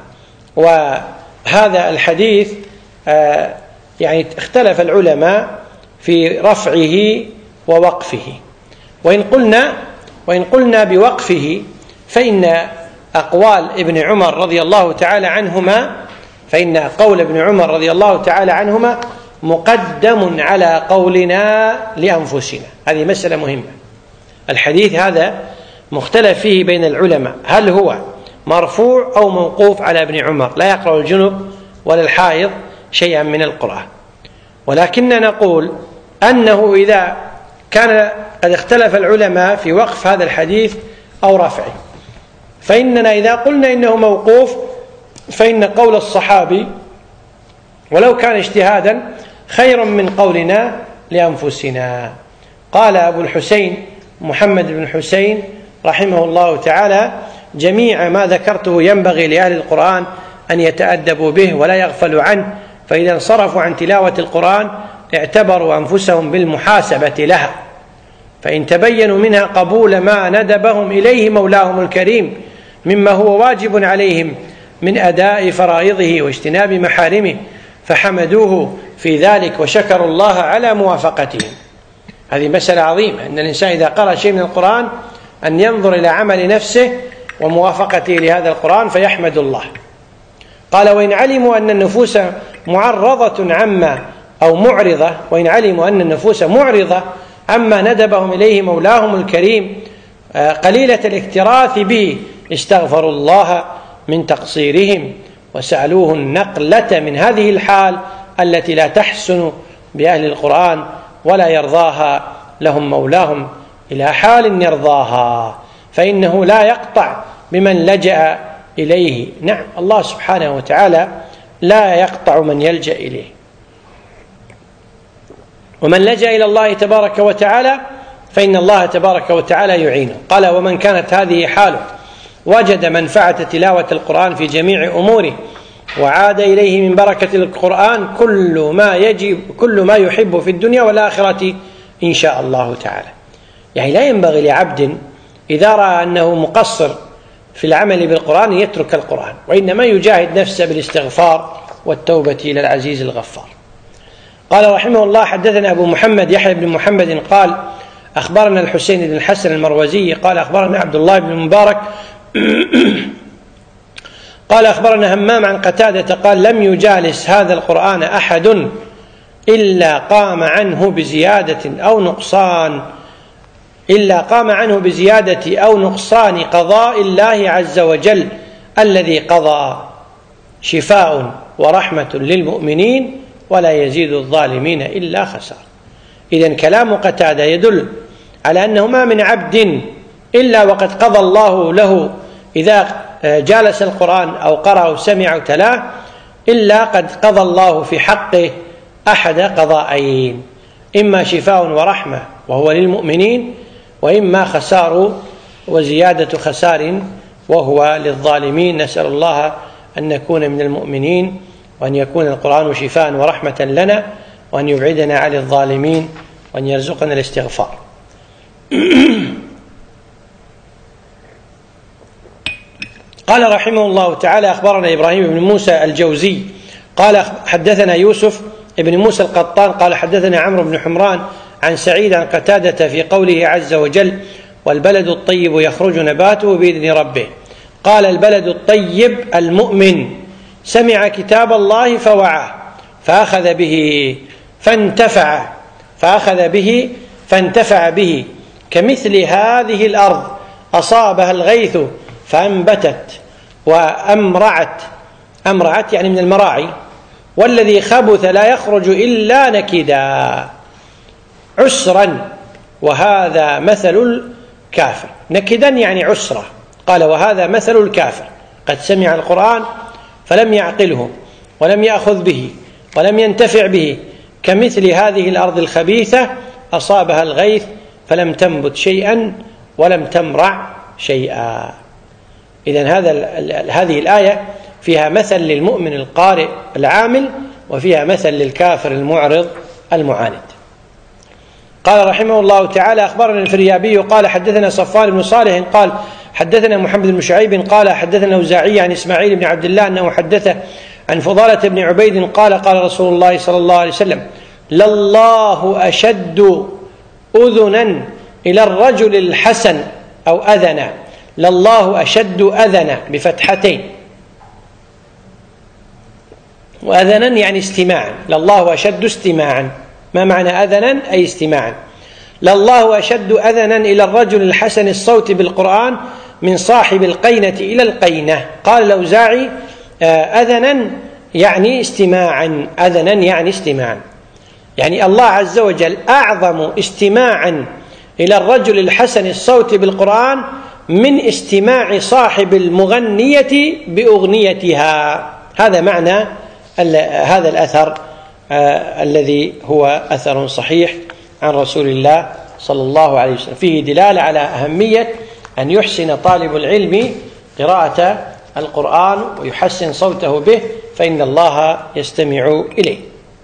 وهذا الحديث آه يعني اختلف العلماء في رفعه ووقفه. وإن قلنا وإن قلنا بوقفه فإن أقوال ابن عمر رضي الله تعالى عنهما فإن قول ابن عمر رضي الله تعالى عنهما مقدم على قولنا لأنفسنا. هذه مسألة مهمة. الحديث هذا مختلف فيه بين العلماء، هل هو مرفوع أو موقوف على ابن عمر: لا يقرأ الجنب ولا الحائض شيئا من القرآن. ولكننا نقول أنه إذا كان قد اختلف العلماء في وقف هذا الحديث أو رفعه، فإننا إذا قلنا إنه موقوف فإن قول الصحابي ولو كان اجتهادا خير من قولنا لأنفسنا. قال أبو الحسين محمد بن حسين رحمه الله تعالى: جميع ما ذكرته ينبغي لأهل القرآن أن يتأدبوا به ولا يغفلوا عنه، فإذا انصرفوا عن تلاوة القرآن اعتبروا أنفسهم بالمحاسبة لها، فإن تبينوا منها قبول ما ندبهم إليه مولاهم الكريم مما هو واجب عليهم من أداء فرائضه واجتناب محارمه فحمدوه في ذلك وشكروا الله على موافقتهم. هذه مسألة عظيمة، أن الإنسان إذا قرأ شيء من القرآن أن ينظر إلى عمل نفسه وموافقته لهذا القرآن فيحمد الله. قال: وإن علموا أن النفوس معرضة عما أو معرضة وإن علموا أن النفوس معرضة عما ندبهم إليه مولاهم الكريم قليلة الاكتراث به استغفروا الله من تقصيرهم وسألوه النقلة من هذه الحال التي لا تحسن بأهل القرآن ولا يرضاها لهم مولاهم إلى حال يرضاها، فإنه لا يقطع بمن لجأ إليه. نعم، الله سبحانه وتعالى لا يقطع من يلجأ إليه، ومن لجأ إلى الله تبارك وتعالى فإن الله تبارك وتعالى يعينه. قال: ومن كانت هذه حاله وجد منفعة تلاوة القرآن في جميع أموره وعاد إليه من بركة القرآن كل ما يجب كل ما يحب في الدنيا والآخرة إن شاء الله تعالى. يعني لا ينبغي لعبد إذا رأى أنه مقصر في العمل بالقرآن يترك القرآن، وإنما يجاهد نفسه بالاستغفار والتوبة إلى العزيز الغفار. قال رحمه الله: حدثنا أبو محمد يحيى بن محمد قال أخبرنا الحسين بن الحسن المروزي قال أخبرنا عبد الله بن المبارك قال أخبرنا همام عن قتادة قال: لم يجالس هذا القرآن أحد إلا قام عنه بزيادة أو نقصان إلا قام عنه بزيادة أو نقصان قضاء الله عز وجل الذي قضى شفاء ورحمة للمؤمنين ولا يزيد الظالمين إلا خسارة. إذن كلام قتادة يدل على أنه ما من عبد إلا وقد قضى الله له إذا جالس القرآن أو قرأ أو سمع أو تلاه إلا قد قضى الله في حقه أحد قضاءين: إما شفاء ورحمة وهو للمؤمنين، وإما خسار وزيادة خسار وهو للظالمين. نسأل الله أن نكون من المؤمنين، وأن يكون القرآن شفاء ورحمة لنا، وأن يبعدنا عن الظالمين، وأن يرزقنا الاستغفار. قال رحمه الله تعالى: أخبرنا إبراهيم بن موسى الجوزي قال حدثنا يوسف بن موسى القطان قال حدثنا عمرو بن حمران عن سعيد عن قتادة في قوله عز وجل: والبلد الطيب يخرج نباته بإذن ربه. قال البلد الطيب المؤمن سمع كتاب الله فوعاه فأخذ به فانتفع فأخذ به فانتفع به كمثل هذه الأرض أصابها الغيث فأنبتت وأمرعت، أمرعت يعني من المراعي، والذي خبث لا يخرج إلا نكدا عسرا وهذا مثل الكافر. نكدا يعني عسرا. قال وهذا مثل الكافر قد سمع القرآن فلم يعقله ولم يأخذ به ولم ينتفع به كمثل هذه الأرض الخبيثة أصابها الغيث فلم تنبت شيئا ولم تمرع شيئا. إذن هذا هذه الآية فيها مثل للمؤمن القارئ العامل، وفيها مثل للكافر المعرض المعاند. قال رحمه الله تعالى أخبرنا الفريابي قال حدثنا صفان بن صالح قال حدثنا محمد بن شعيب قال حدثنا الأوزاعي عن إسماعيل بن عبد الله أنه حدثه عن فضالة بن عبيد قال قال رسول الله صلى الله عليه وسلم لله أشد أذنا إلى الرجل الحسن أو أذنا، لله أشد أذنا بفتحتين، وأذنا يعني استماعا، لله أشد استماعا. ما معنى أذنا؟ أي استماعا. لله أشد أذنا إلى الرجل الحسن الصوت بالقرآن من صاحب القينة إلى القينة. قال الأوزاعي أذنا يعني استماعا، أذنا يعني استماعا، يعني الله عز وجل أعظم استماعا إلى الرجل الحسن الصوت بالقرآن من استماع صاحب المغنية بأغنيتها. هذا معنى هذا الأثر آه الذي هو أثر صحيح عن رسول الله صلى الله عليه وسلم، فيه دلالة على أهمية أن يحسن طالب العلم قراءة القرآن ويحسن صوته به، فإن الله يستمع إليه.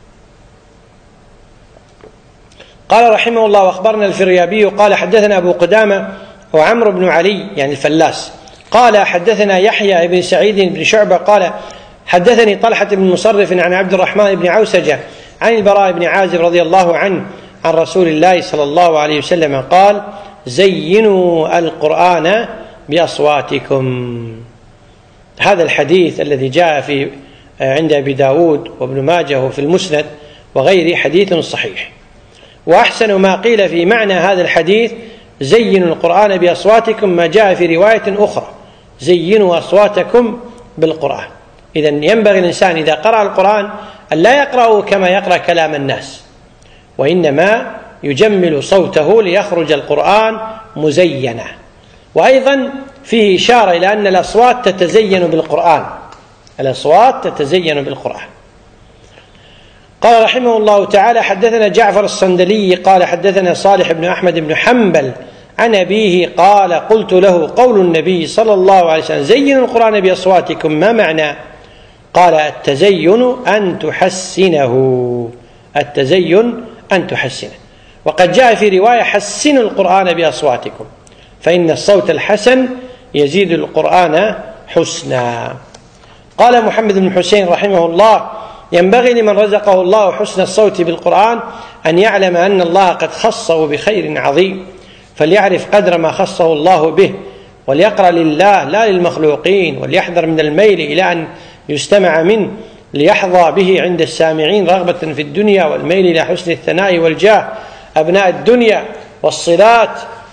قال رحمه الله وأخبرنا الفريابي قال حدثنا أبو قدامة وعمرو بن علي يعني الفلاس قال حدثنا يحيى بن سعيد بن شعبة قال حدثني طلحة بن مصرف عن عبد الرحمن بن عوسجة عن البراء بن عازب رضي الله عنه عن رسول الله صلى الله عليه وسلم قال زينوا القرآن بأصواتكم. هذا الحديث الذي جاء في عند أبي داود وابن ماجه وفي المسند وغيره حديث صحيح. وأحسن ما قيل في معنى هذا الحديث زينوا القرآن بأصواتكم ما جاء في رواية أخرى زينوا أصواتكم بالقرآن. إذن ينبغي الإنسان إذا قرأ القرآن أن لا يقرأه كما يقرأ كلام الناس، وإنما يجمل صوته ليخرج القرآن مزينا. وأيضا فيه إشارة إلى أن الأصوات تتزين بالقرآن، الأصوات تتزين بالقرآن. قال رحمه الله تعالى حدثنا جعفر الصندلي قال حدثنا صالح بن أحمد بن حنبل عن أبيه قال قلت له قول النبي صلى الله عليه وسلم زينوا القرآن بأصواتكم ما معنى؟ قال التزين أن تحسنه، التزين أن تحسنه. وقد جاء في رواية حسنوا القرآن بأصواتكم فإن الصوت الحسن يزيد القرآن حسنا. قال محمد بن حسين رحمه الله ينبغي لمن رزقه الله حسن الصوت بالقرآن أن يعلم أن الله قد خصه بخير عظيم، فليعرف قدر ما خصه الله به وليقرأ لله لا للمخلوقين، وليحذر من الميل إلى أن يستمع منه ليحظى به عند السامعين رغبة في الدنيا والميل إلى حسن الثناء والجاه أبناء الدنيا والصلات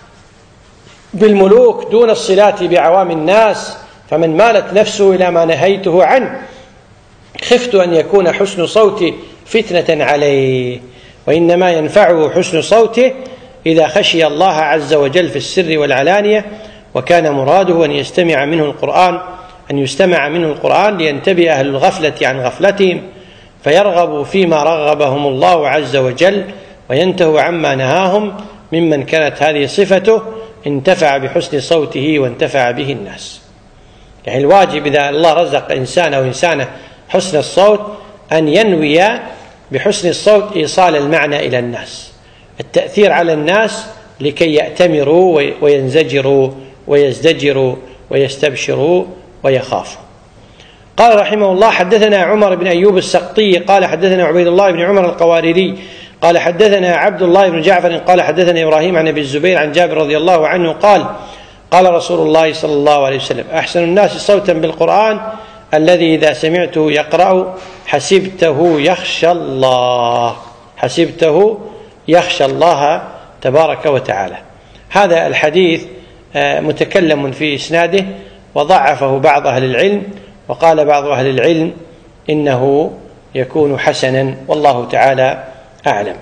بالملوك دون الصلات بعوام الناس، فمن مالت نفسه إلى ما نهيته عنه خفت أن يكون حسن صوتي فتنة عليه، وإنما ينفعه حسن صوته إذا خشي الله عز وجل في السر والعلانية، وكان مراده أن يستمع منه القرآن أن يستمع منه القرآن لينتبه أهل الغفلة عن غفلتهم فيرغبوا فيما رغبهم الله عز وجل وينتهوا عما نهاهم ممن كانت هذه صفته انتفع بحسن صوته وانتفع به الناس. يعني الواجب إذا الله رزق إنسان أو إنسانة حسن الصوت أن ينوي بحسن الصوت إيصال المعنى إلى الناس، التأثير على الناس لكي يأتمروا وينزجروا ويزدجروا ويستبشروا ويخافوا. قال رحمه الله حدثنا عمر بن أيوب السقطي قال حدثنا عبيد الله بن عمر القواريري قال حدثنا عبد الله بن جعفر قال حدثنا إبراهيم عن أبي الزبير عن جابر رضي الله عنه قال قال رسول الله صلى الله عليه وسلم أحسن الناس صوتا بالقرآن الذي إذا سمعته يقرأ حسبته يخشى الله حسبته يخشى الله تبارك وتعالى. هذا الحديث متكلم في إسناده وضعفه بعض أهل العلم، وقال بعض أهل العلم إنه يكون حسنا، والله تعالى أعلم.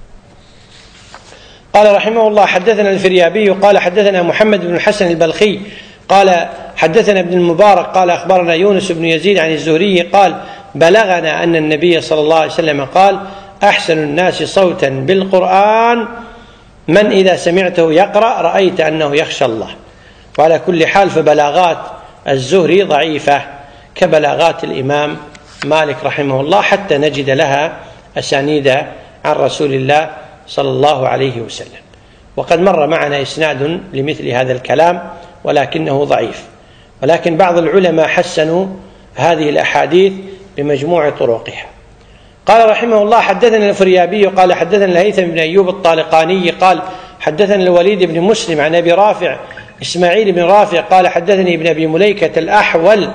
قال رحمه الله حدثنا الفريابي قال حدثنا محمد بن الحسن البلخي قال حدثنا ابن المبارك قال أخبرنا يونس بن يزيد عن الزهري قال بلغنا أن النبي صلى الله عليه وسلم قال أحسن الناس صوتا بالقرآن من إذا سمعته يقرأ رأيت أنه يخشى الله. وعلى كل حال فبلاغات الزهري ضعيفة كبلاغات الإمام مالك رحمه الله حتى نجد لها أسانيد عن رسول الله صلى الله عليه وسلم. وقد مر معنا إسناد لمثل هذا الكلام ولكنه ضعيف، ولكن بعض العلماء حسنوا هذه الأحاديث بمجموع طرقها. قال رحمه الله حدثنا الفريابي قال حدثنا الهيثم بن أيوب الطالقاني قال حدثنا الوليد بن مسلم عن أبي رافع إسماعيل بن رافع قال حدثني ابن أبي مليكة الأحول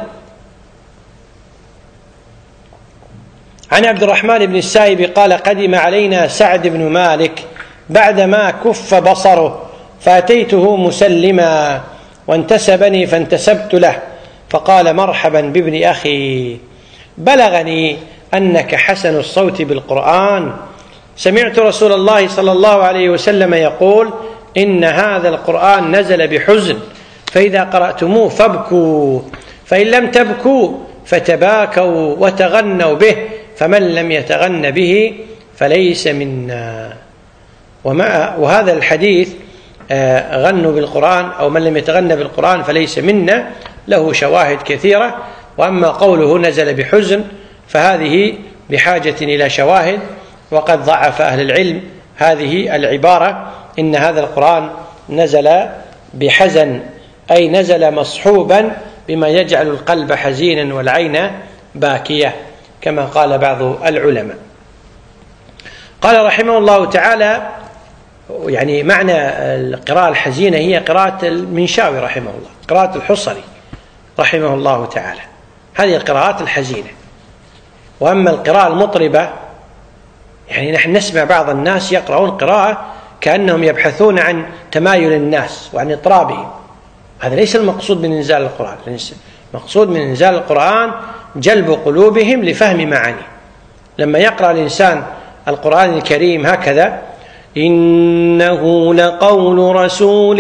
عن عبد الرحمن بن السائب قال قدم علينا سعد بن مالك بعدما كف بصره فأتيته مسلما وانتسبني فانتسبت له فقال مرحبا بابن أخي بلغني أنك حسن الصوت بالقرآن سمعت رسول الله صلى الله عليه وسلم يقول إن هذا القرآن نزل بحزن فإذا قرأتموه فابكوا فإن لم تبكوا فتباكوا وتغنوا به فمن لم يتغن به فليس منا. وهذا الحديث غنوا بالقرآن أو من لم يتغن بالقرآن فليس منا له شواهد كثيرة، وأما قوله نزل بحزن فهذه بحاجة إلى شواهد، وقد ضعف أهل العلم هذه العبارة إن هذا القرآن نزل بحزن أي نزل مصحوبا بما يجعل القلب حزينا والعين باكية كما قال بعض العلماء. قال رحمه الله تعالى يعني معنى القراءة الحزينة هي قراءة المنشاوي رحمه الله، قراءة الحصري رحمه الله تعالى، هذه القراءات الحزينة. وأما القراءة المطربة يعني نحن نسمع بعض الناس يقرؤون قراءة كأنهم يبحثون عن تمايل الناس وعن إطرابهم، هذا ليس المقصود من إنزال القرآن. المقصود من إنزال القرآن جلب قلوبهم لفهم معانيه. لما يقرأ الإنسان القرآن الكريم هكذا إنه لقول رسول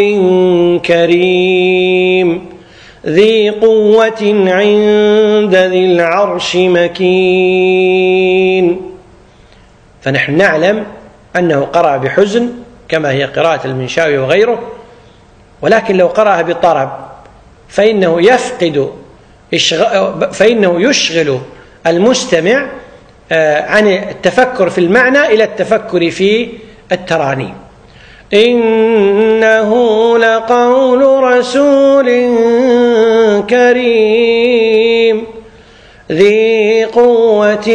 كريم ذي قوة عند ذي العرش مكين، فنحن نعلم أنه قرأ بحزن كما هي قراءة المنشاوي وغيره، ولكن لو قرأها بطرب فإنه يفقد فإنه يشغل المستمع عن التفكر في المعنى إلى التفكر في الترانيم. إنه لقول رسول كريم ذي قوة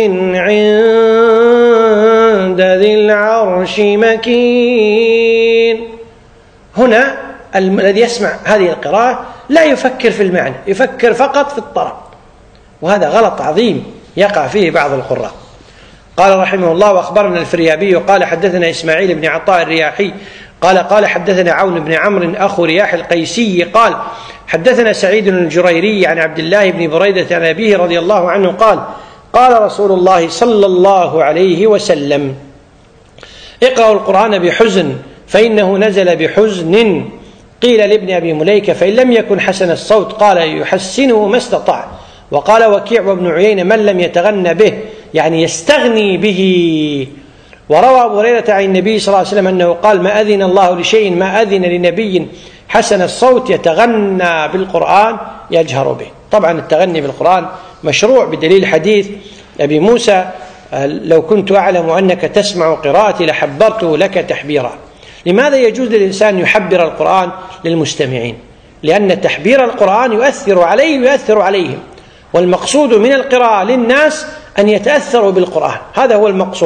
عند ذي العرش مكين. هنا الذي يسمع هذه القراءة لا يفكر في المعنى، يفكر فقط في الطرب، وهذا غلط عظيم يقع فيه بعض القراء. قال رحمه الله وأخبرنا الفريابي قال حدثنا إسماعيل بن عطاء الرياحي قال قال حدثنا عون بن عمرو أخو رياح القيسي قال حدثنا سعيد الجريري عن عبد الله بن بريدة عن أبيه رضي الله عنه قال قال رسول الله صلى الله عليه وسلم اقرأوا القرآن بحزن فإنه نزل بحزن. قيل لابن أبي مليكة فإن لم يكن حسن الصوت قال يحسنه ما استطاع. وقال وكيع وابن عيينة من لم يتغن به يعني يستغني به. وروى أبو هريرة عن النبي صلى الله عليه وسلم أنه قال ما أذن الله لشيء ما أذن لنبي حسن الصوت يتغنى بالقرآن يجهر به. طبعا التغني بالقرآن مشروع بدليل حديث أبي موسى لو كنت أعلم أنك تسمع قراءتي لحبرته لك تحبيرا. لماذا يجوز للإنسان يحبر القرآن للمستمعين؟ لأن تحبير القرآن يؤثر عليه ويؤثر عليهم، والمقصود من القراءة للناس أن يتأثروا بالقرآن، هذا هو المقصود.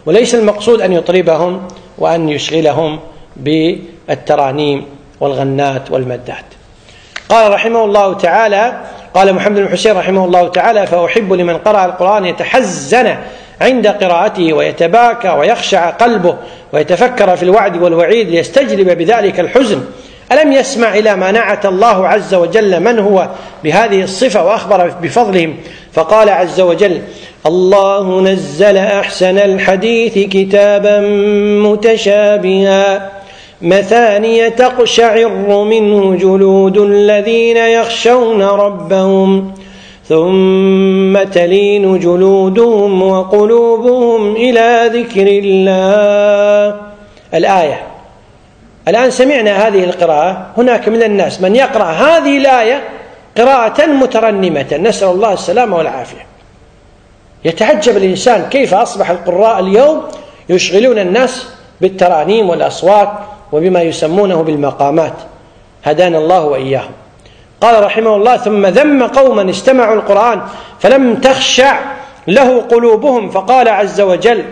وليس المقصود أن يطربهم وأن يشغلهم بالترانيم والغنات والمدات. قال رحمه الله تعالى، قال محمد بن حسين رحمه الله تعالى: فأحب لمن قرأ القرآن يتحزن عند قراءته ويتباكى ويخشع قلبه ويتفكر في الوعد والوعيد ليستجلب بذلك الحزن. ألم يسمع إلى ما نعت الله عز وجل من هو بهذه الصفة وأخبر بفضلهم، فقال عز وجل: الله نزل أحسن الحديث كتابا متشابها مثانية تقشعر منه جلود الذين يخشون ربهم ثم تلين جلودهم وقلوبهم إلى ذكر الله. الآية. الآن سمعنا هذه القراءة. هناك من الناس من يقرأ هذه الآية قراءة مترنمة، نسأل الله السلامة والعافية. يتعجب الإنسان كيف أصبح القراء اليوم يشغلون الناس بالترانيم والأصوات وبما يسمونه بالمقامات، هدانا الله وإياهم. قال رحمه الله: ثم ذم قوما استمعوا القرآن فلم تخشع له قلوبهم، فقال عز وجل: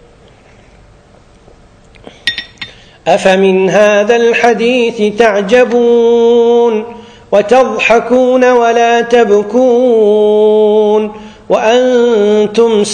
أفمن هذا الحديث تعجبون وتضحكون ولا تبكون وأنتم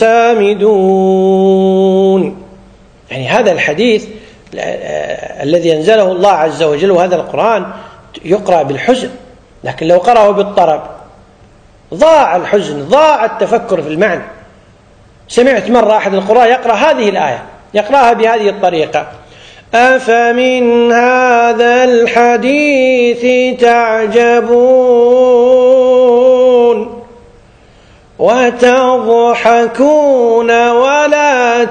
سامدون. يعني هذا الحديث الذي أنزله الله عز وجل وهذا القرآن يقرأ بالحزن، لكن لو قرأه بالطرب ضاع الحزن، ضاع التفكر في المعنى. سمعت مرة أحد القراء يقرأ هذه الآية، يقرأها بهذه الطريقة: أفمن هذا الحديث تعجبون وتضحكون ولا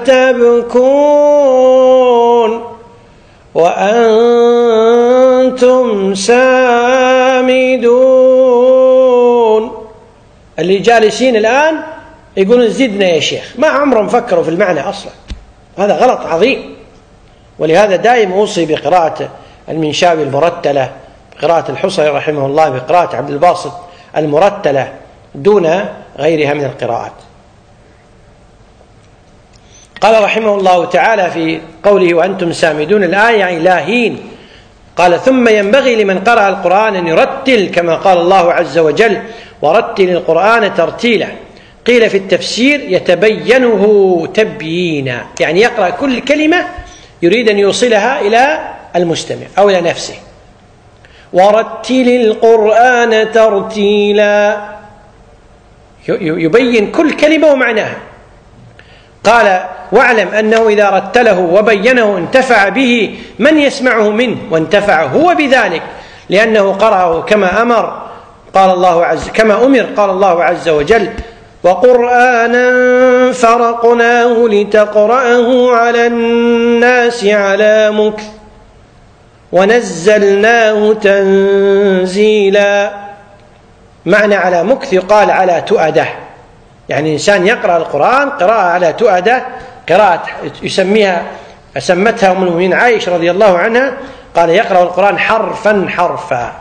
تبكون وأنتم سامدون. اللي جالسين الآن يقولون زدنا يا شيخ، ما عمرهم فكروا في المعنى أصلا. هذا غلط عظيم. ولهذا دائما أوصي بقراءة المنشاوي المرتلة، بقراءة الحصري رحمه الله، بقراءة عبد الباسط المرتلة دون غيرها من القراءات. قال رحمه الله تعالى في قوله وأنتم سامدون الآية يعني لاهين. قال: ثم ينبغي لمن قرأ القرآن أن يرتل كما قال الله عز وجل: ورتل القرآن ترتيلا. قيل في التفسير: يتبينه تبيينا، يعني يقرأ كل كلمة يريد أن يوصلها إلى المستمع أو إلى نفسه. ورتل القرآن ترتيلا، يبين كل كلمة ومعناها. قال: واعلم أنه إذا رتله وبينه انتفع به من يسمعه منه، وانتفع هو بذلك لأنه قرأه كما أمر قال الله عز كما أمر قال الله عز وجل: وقرآنا فرقناه لتقرأه على الناس على مكث ونزلناه تنزيلا. معنى على مكث يقال على تؤدة، يعني إنسان يقرأ القرآن قراءة على تؤدة، قراءة يسميها سمتها أم المؤمنين عائشة رضي الله عنها، قال: يقرأ القرآن حرفا حرفا.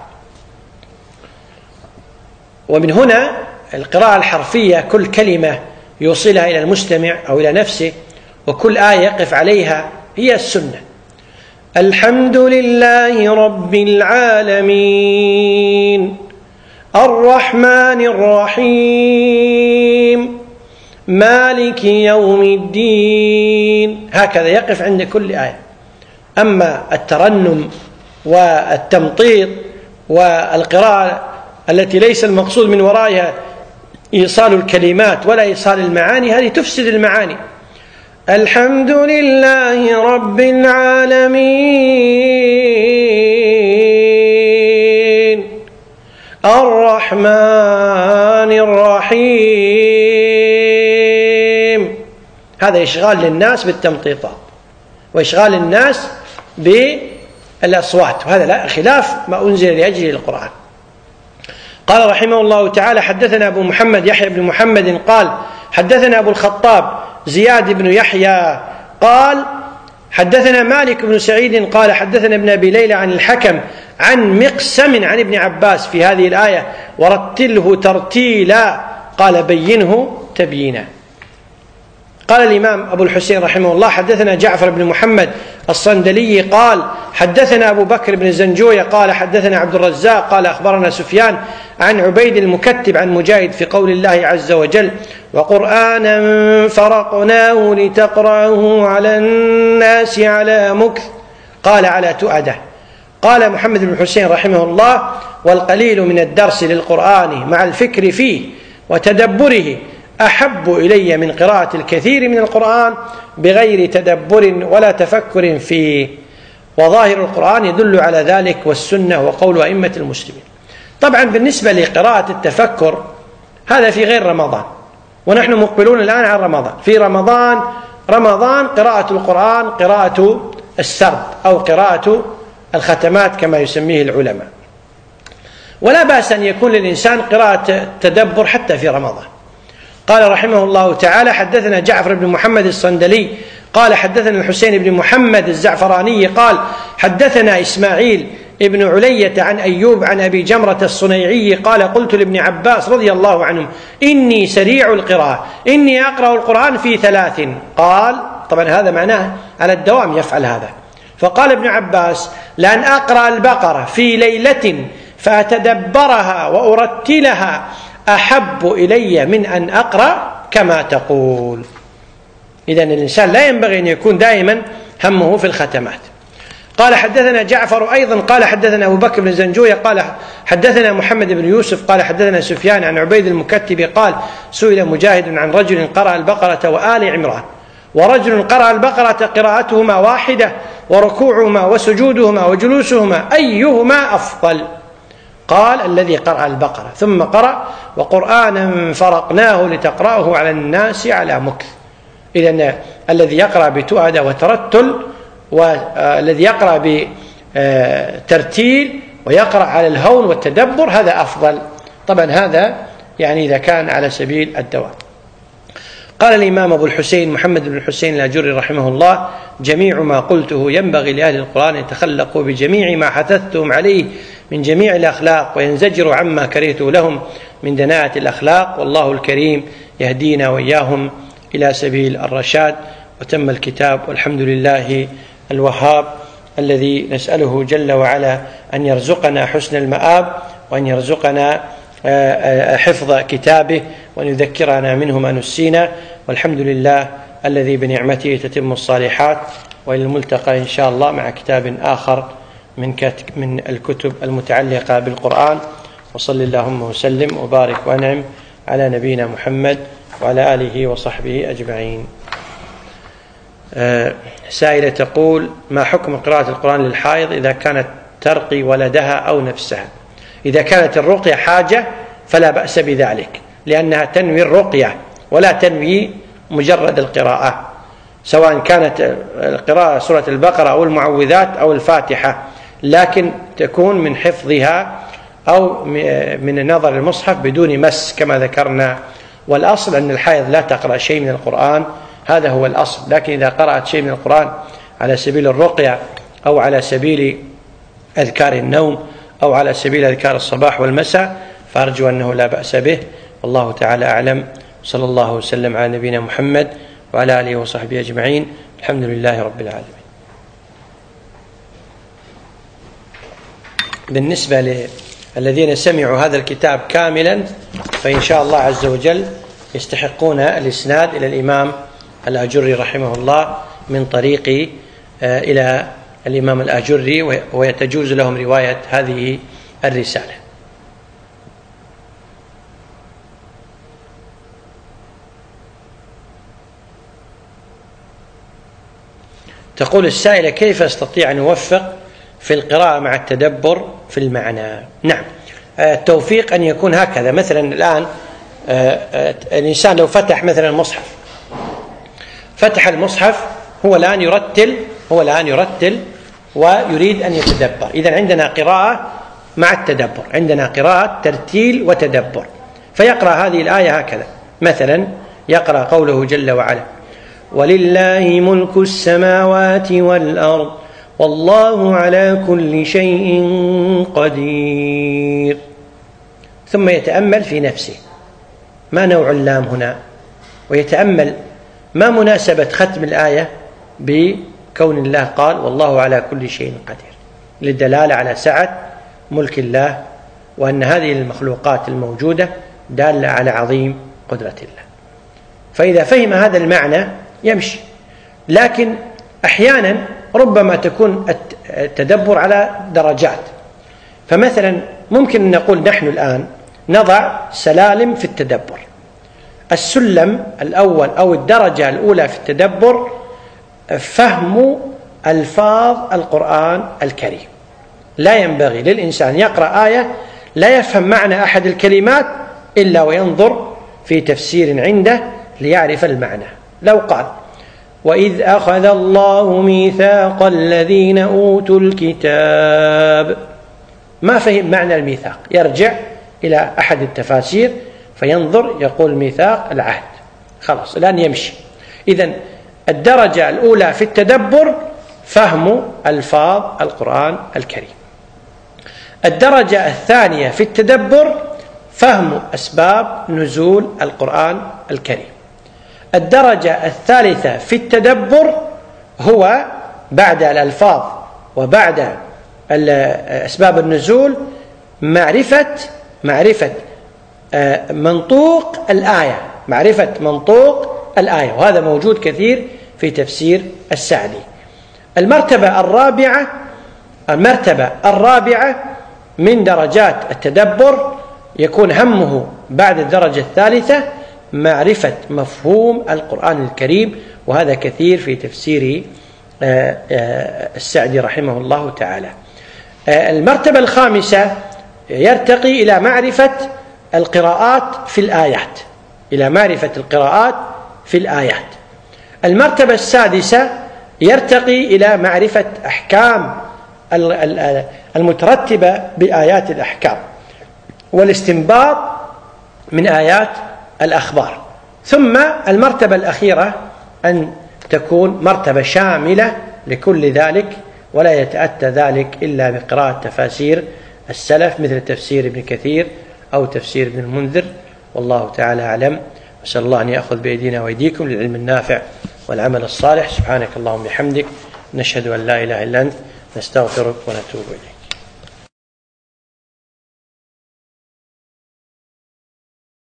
ومن هنا القراءة الحرفية كل كلمة يوصلها إلى المستمع أو إلى نفسه، وكل آية يقف عليها هي السنة. الحمد لله رب العالمين الرحمن الرحيم مالك يوم الدين، هكذا يقف عند كل آية. أما الترنم والتمطيط والقراءة التي ليس المقصود من ورائها إيصال الكلمات ولا إيصال المعاني، هذه تفسد المعاني. الحمد لله رب العالمين الرحمن الرحيم، هذا إشغال للناس بالتمطيطات وإشغال الناس بالأصوات، وهذا لا خلاف ما أنزل لأجله القرآن. قال رحمه الله تعالى: حدثنا أبو محمد يحيى بن محمد قال حدثنا أبو الخطاب زياد بن يحيى قال حدثنا مالك بن سعيد قال حدثنا ابن أبي ليلى عن الحكم عن مقسم عن ابن عباس في هذه الآية: ورتله ترتيلا، قال: بينه تبيينا. قال الإمام أبو الحسين رحمه الله: حدثنا جعفر بن محمد الصندلي قال حدثنا أبو بكر بن زنجوية قال حدثنا عبد الرزاق قال أخبرنا سفيان عن عبيد المكتب عن مجاهد في قول الله عز وجل: وقرآنا فرقناه لتقرأه على الناس على مكث، قال على تؤدة. قال محمد بن حسين رحمه الله: والقليل من الدرس للقرآن مع الفكر فيه وتدبره أحب إلي من قراءة الكثير من القرآن بغير تدبر ولا تفكر فيه. وظاهر القرآن يدل على ذلك، والسنة وقول أئمة المسلمين. طبعا بالنسبة لقراءة التفكر هذا في غير رمضان، ونحن مقبلون الآن على رمضان. في رمضان رمضان قراءة القرآن قراءة السرد أو قراءة الختمات كما يسميه العلماء، ولا بأس أن يكون للإنسان قراءة تدبر حتى في رمضان. قال رحمه الله تعالى: حدثنا جعفر بن محمد الصندلي قال حدثنا الحسين بن محمد الزعفراني قال حدثنا إسماعيل ابن علية عن أيوب عن أبي جمرة الصنيعي قال: قلت لابن عباس رضي الله عنهم: إني سريع القراءة، إني أقرأ القرآن في ثلاث. قال طبعا هذا معناه على الدوام يفعل هذا. فقال ابن عباس: لأن أقرأ البقرة في ليلة فأتدبرها وأرتلها أحب إلي من أن أقرأ كما تقول. إذن الإنسان لا ينبغي أن يكون دائما همه في الختمات. قال حدثنا جعفر أيضا قال حدثنا أبو بكر بن زنجوية قال حدثنا محمد بن يوسف قال حدثنا سفيان عن عبيد المكتب قال: سئل مجاهد عن رجل قرأ البقرة وآل عمران، ورجل قرأ البقرة قراءتهما واحدة وركوعهما وسجودهما وجلوسهما أيهما أفضل؟ قال: الذي قرأ البقرة، ثم قرأ: وقرآنا فرقناه لتقرأه على الناس على مكث. إذن الذي يقرأ بتؤدة وترتل، والذي يقرأ بترتيل ويقرأ على الهون والتدبر هذا أفضل. طبعا هذا يعني إذا كان على سبيل الدوام. قال الإمام أبو الحسين محمد بن الحسين الأجري رحمه الله: جميع ما قلته ينبغي لأهل القرآن أن يتخلقوا بجميع ما حثثتهم عليه من جميع الأخلاق، وينزجروا عما كرهته لهم من دناءة الأخلاق، والله الكريم يهدينا وإياهم إلى سبيل الرشاد. وتم الكتاب، والحمد لله الوهاب الذي نسأله جل وعلا أن يرزقنا حسن المآب، وأن يرزقنا حفظ كتابه، وأن يذكرنا منه ما نسينا. والحمد لله الذي بنعمته تتم الصالحات. وإلى الملتقى إن شاء الله مع كتاب آخر من من الكتب المتعلقة بالقرآن. وصل اللهم وسلم وبارك وأنعم على نبينا محمد وعلى آله وصحبه أجمعين. سائلة تقول: ما حكم قراءة القرآن للحائض إذا كانت ترقي ولدها أو نفسها؟ إذا كانت الرقية حاجة فلا بأس بذلك، لأنها تنوي الرقية ولا تنوي مجرد القراءة، سواء كانت القراءة سورة البقرة أو المعوذات أو الفاتحة، لكن تكون من حفظها أو من نظر المصحف بدون مس كما ذكرنا. والأصل أن الحائض لا تقرأ شيء من القرآن، هذا هو الأصل. لكن إذا قرأت شيء من القرآن على سبيل الرقية أو على سبيل أذكار النوم أو على سبيل أذكار الصباح والمساء فأرجو أنه لا بأس به، والله تعالى أعلم. صلى الله وسلم على نبينا محمد وعلى آله وصحبه أجمعين. الحمد لله رب العالمين. بالنسبة للذين سمعوا هذا الكتاب كاملا فإن شاء الله عز وجل يستحقون الإسناد إلى الإمام الأجري رحمه الله من طريق إلى الإمام الأجري، ويتجوز لهم رواية هذه الرسالة. تقول السائلة: كيف أستطيع أن أوفق في القراءة مع التدبر في المعنى؟ نعم، التوفيق أن يكون هكذا. مثلا الآن الإنسان لو فتح مثلا المصحف، فتح المصحف هو الآن يرتل هو الآن يرتل ويريد أن يتدبر. إذن عندنا قراءة مع التدبر، عندنا قراءة ترتيل وتدبر. فيقرأ هذه الآية هكذا، مثلا يقرأ قوله جل وعلا: ولله ملك السماوات والأرض والله على كل شيء قدير. ثم يتأمل في نفسه ما نوع اللام هنا، ويتأمل ما مناسبة ختم الآية بكون الله قال والله على كل شيء قدير، للدلالة على سعة ملك الله، وأن هذه المخلوقات الموجودة دالة على عظيم قدرة الله. فإذا فهم هذا المعنى يمشي. لكن أحيانا ربما تكون التدبر على درجات، فمثلا ممكن أن نقول نحن الآن نضع سلالم في التدبر. السلم الأول أو الدرجة الأولى في التدبر فهم ألفاظ القرآن الكريم. لا ينبغي للإنسان يقرأ آية لا يفهم معنى أحد الكلمات إلا وينظر في تفسير عنده ليعرف المعنى. لو قال وإذ أخذ الله ميثاق الذين أوتوا الكتاب، ما فهم معنى الميثاق، يرجع إلى أحد التفاسير فينظر يقول ميثاق العهد، خلاص الآن يمشي. إذن الدرجة الأولى في التدبر فهم ألفاظ القرآن الكريم. الدرجة الثانية في التدبر فهم أسباب نزول القرآن الكريم. الدرجة الثالثة في التدبر هو بعد الألفاظ وبعد أسباب النزول معرفة معرفة منطوق الآية، معرفة منطوق الآية، وهذا موجود كثير في تفسير السعدي. المرتبة الرابعة المرتبة الرابعة من درجات التدبر يكون همه بعد الدرجة الثالثة معرفة مفهوم القرآن الكريم، وهذا كثير في تفسير السعدي رحمه الله تعالى. المرتبة الخامسة يرتقي إلى معرفة القراءات في الآيات، إلى معرفة القراءات في الآيات. المرتبة السادسة يرتقي إلى معرفة أحكام المترتبة بآيات الأحكام والاستنباط من آيات الأخبار. ثم المرتبة الأخيرة أن تكون مرتبة شاملة لكل ذلك، ولا يتأتى ذلك إلا بقراءة تفاسير السلف مثل تفسير ابن كثير أو تفسير ابن المنذر، والله تعالى أعلم. وأسأل الله أن يأخذ بأيدينا وأيديكم للعلم النافع والعمل الصالح. سبحانك اللهم وبحمدك، نشهد أن لا إله إلا أنت، نستغفرك ونتوب إليك.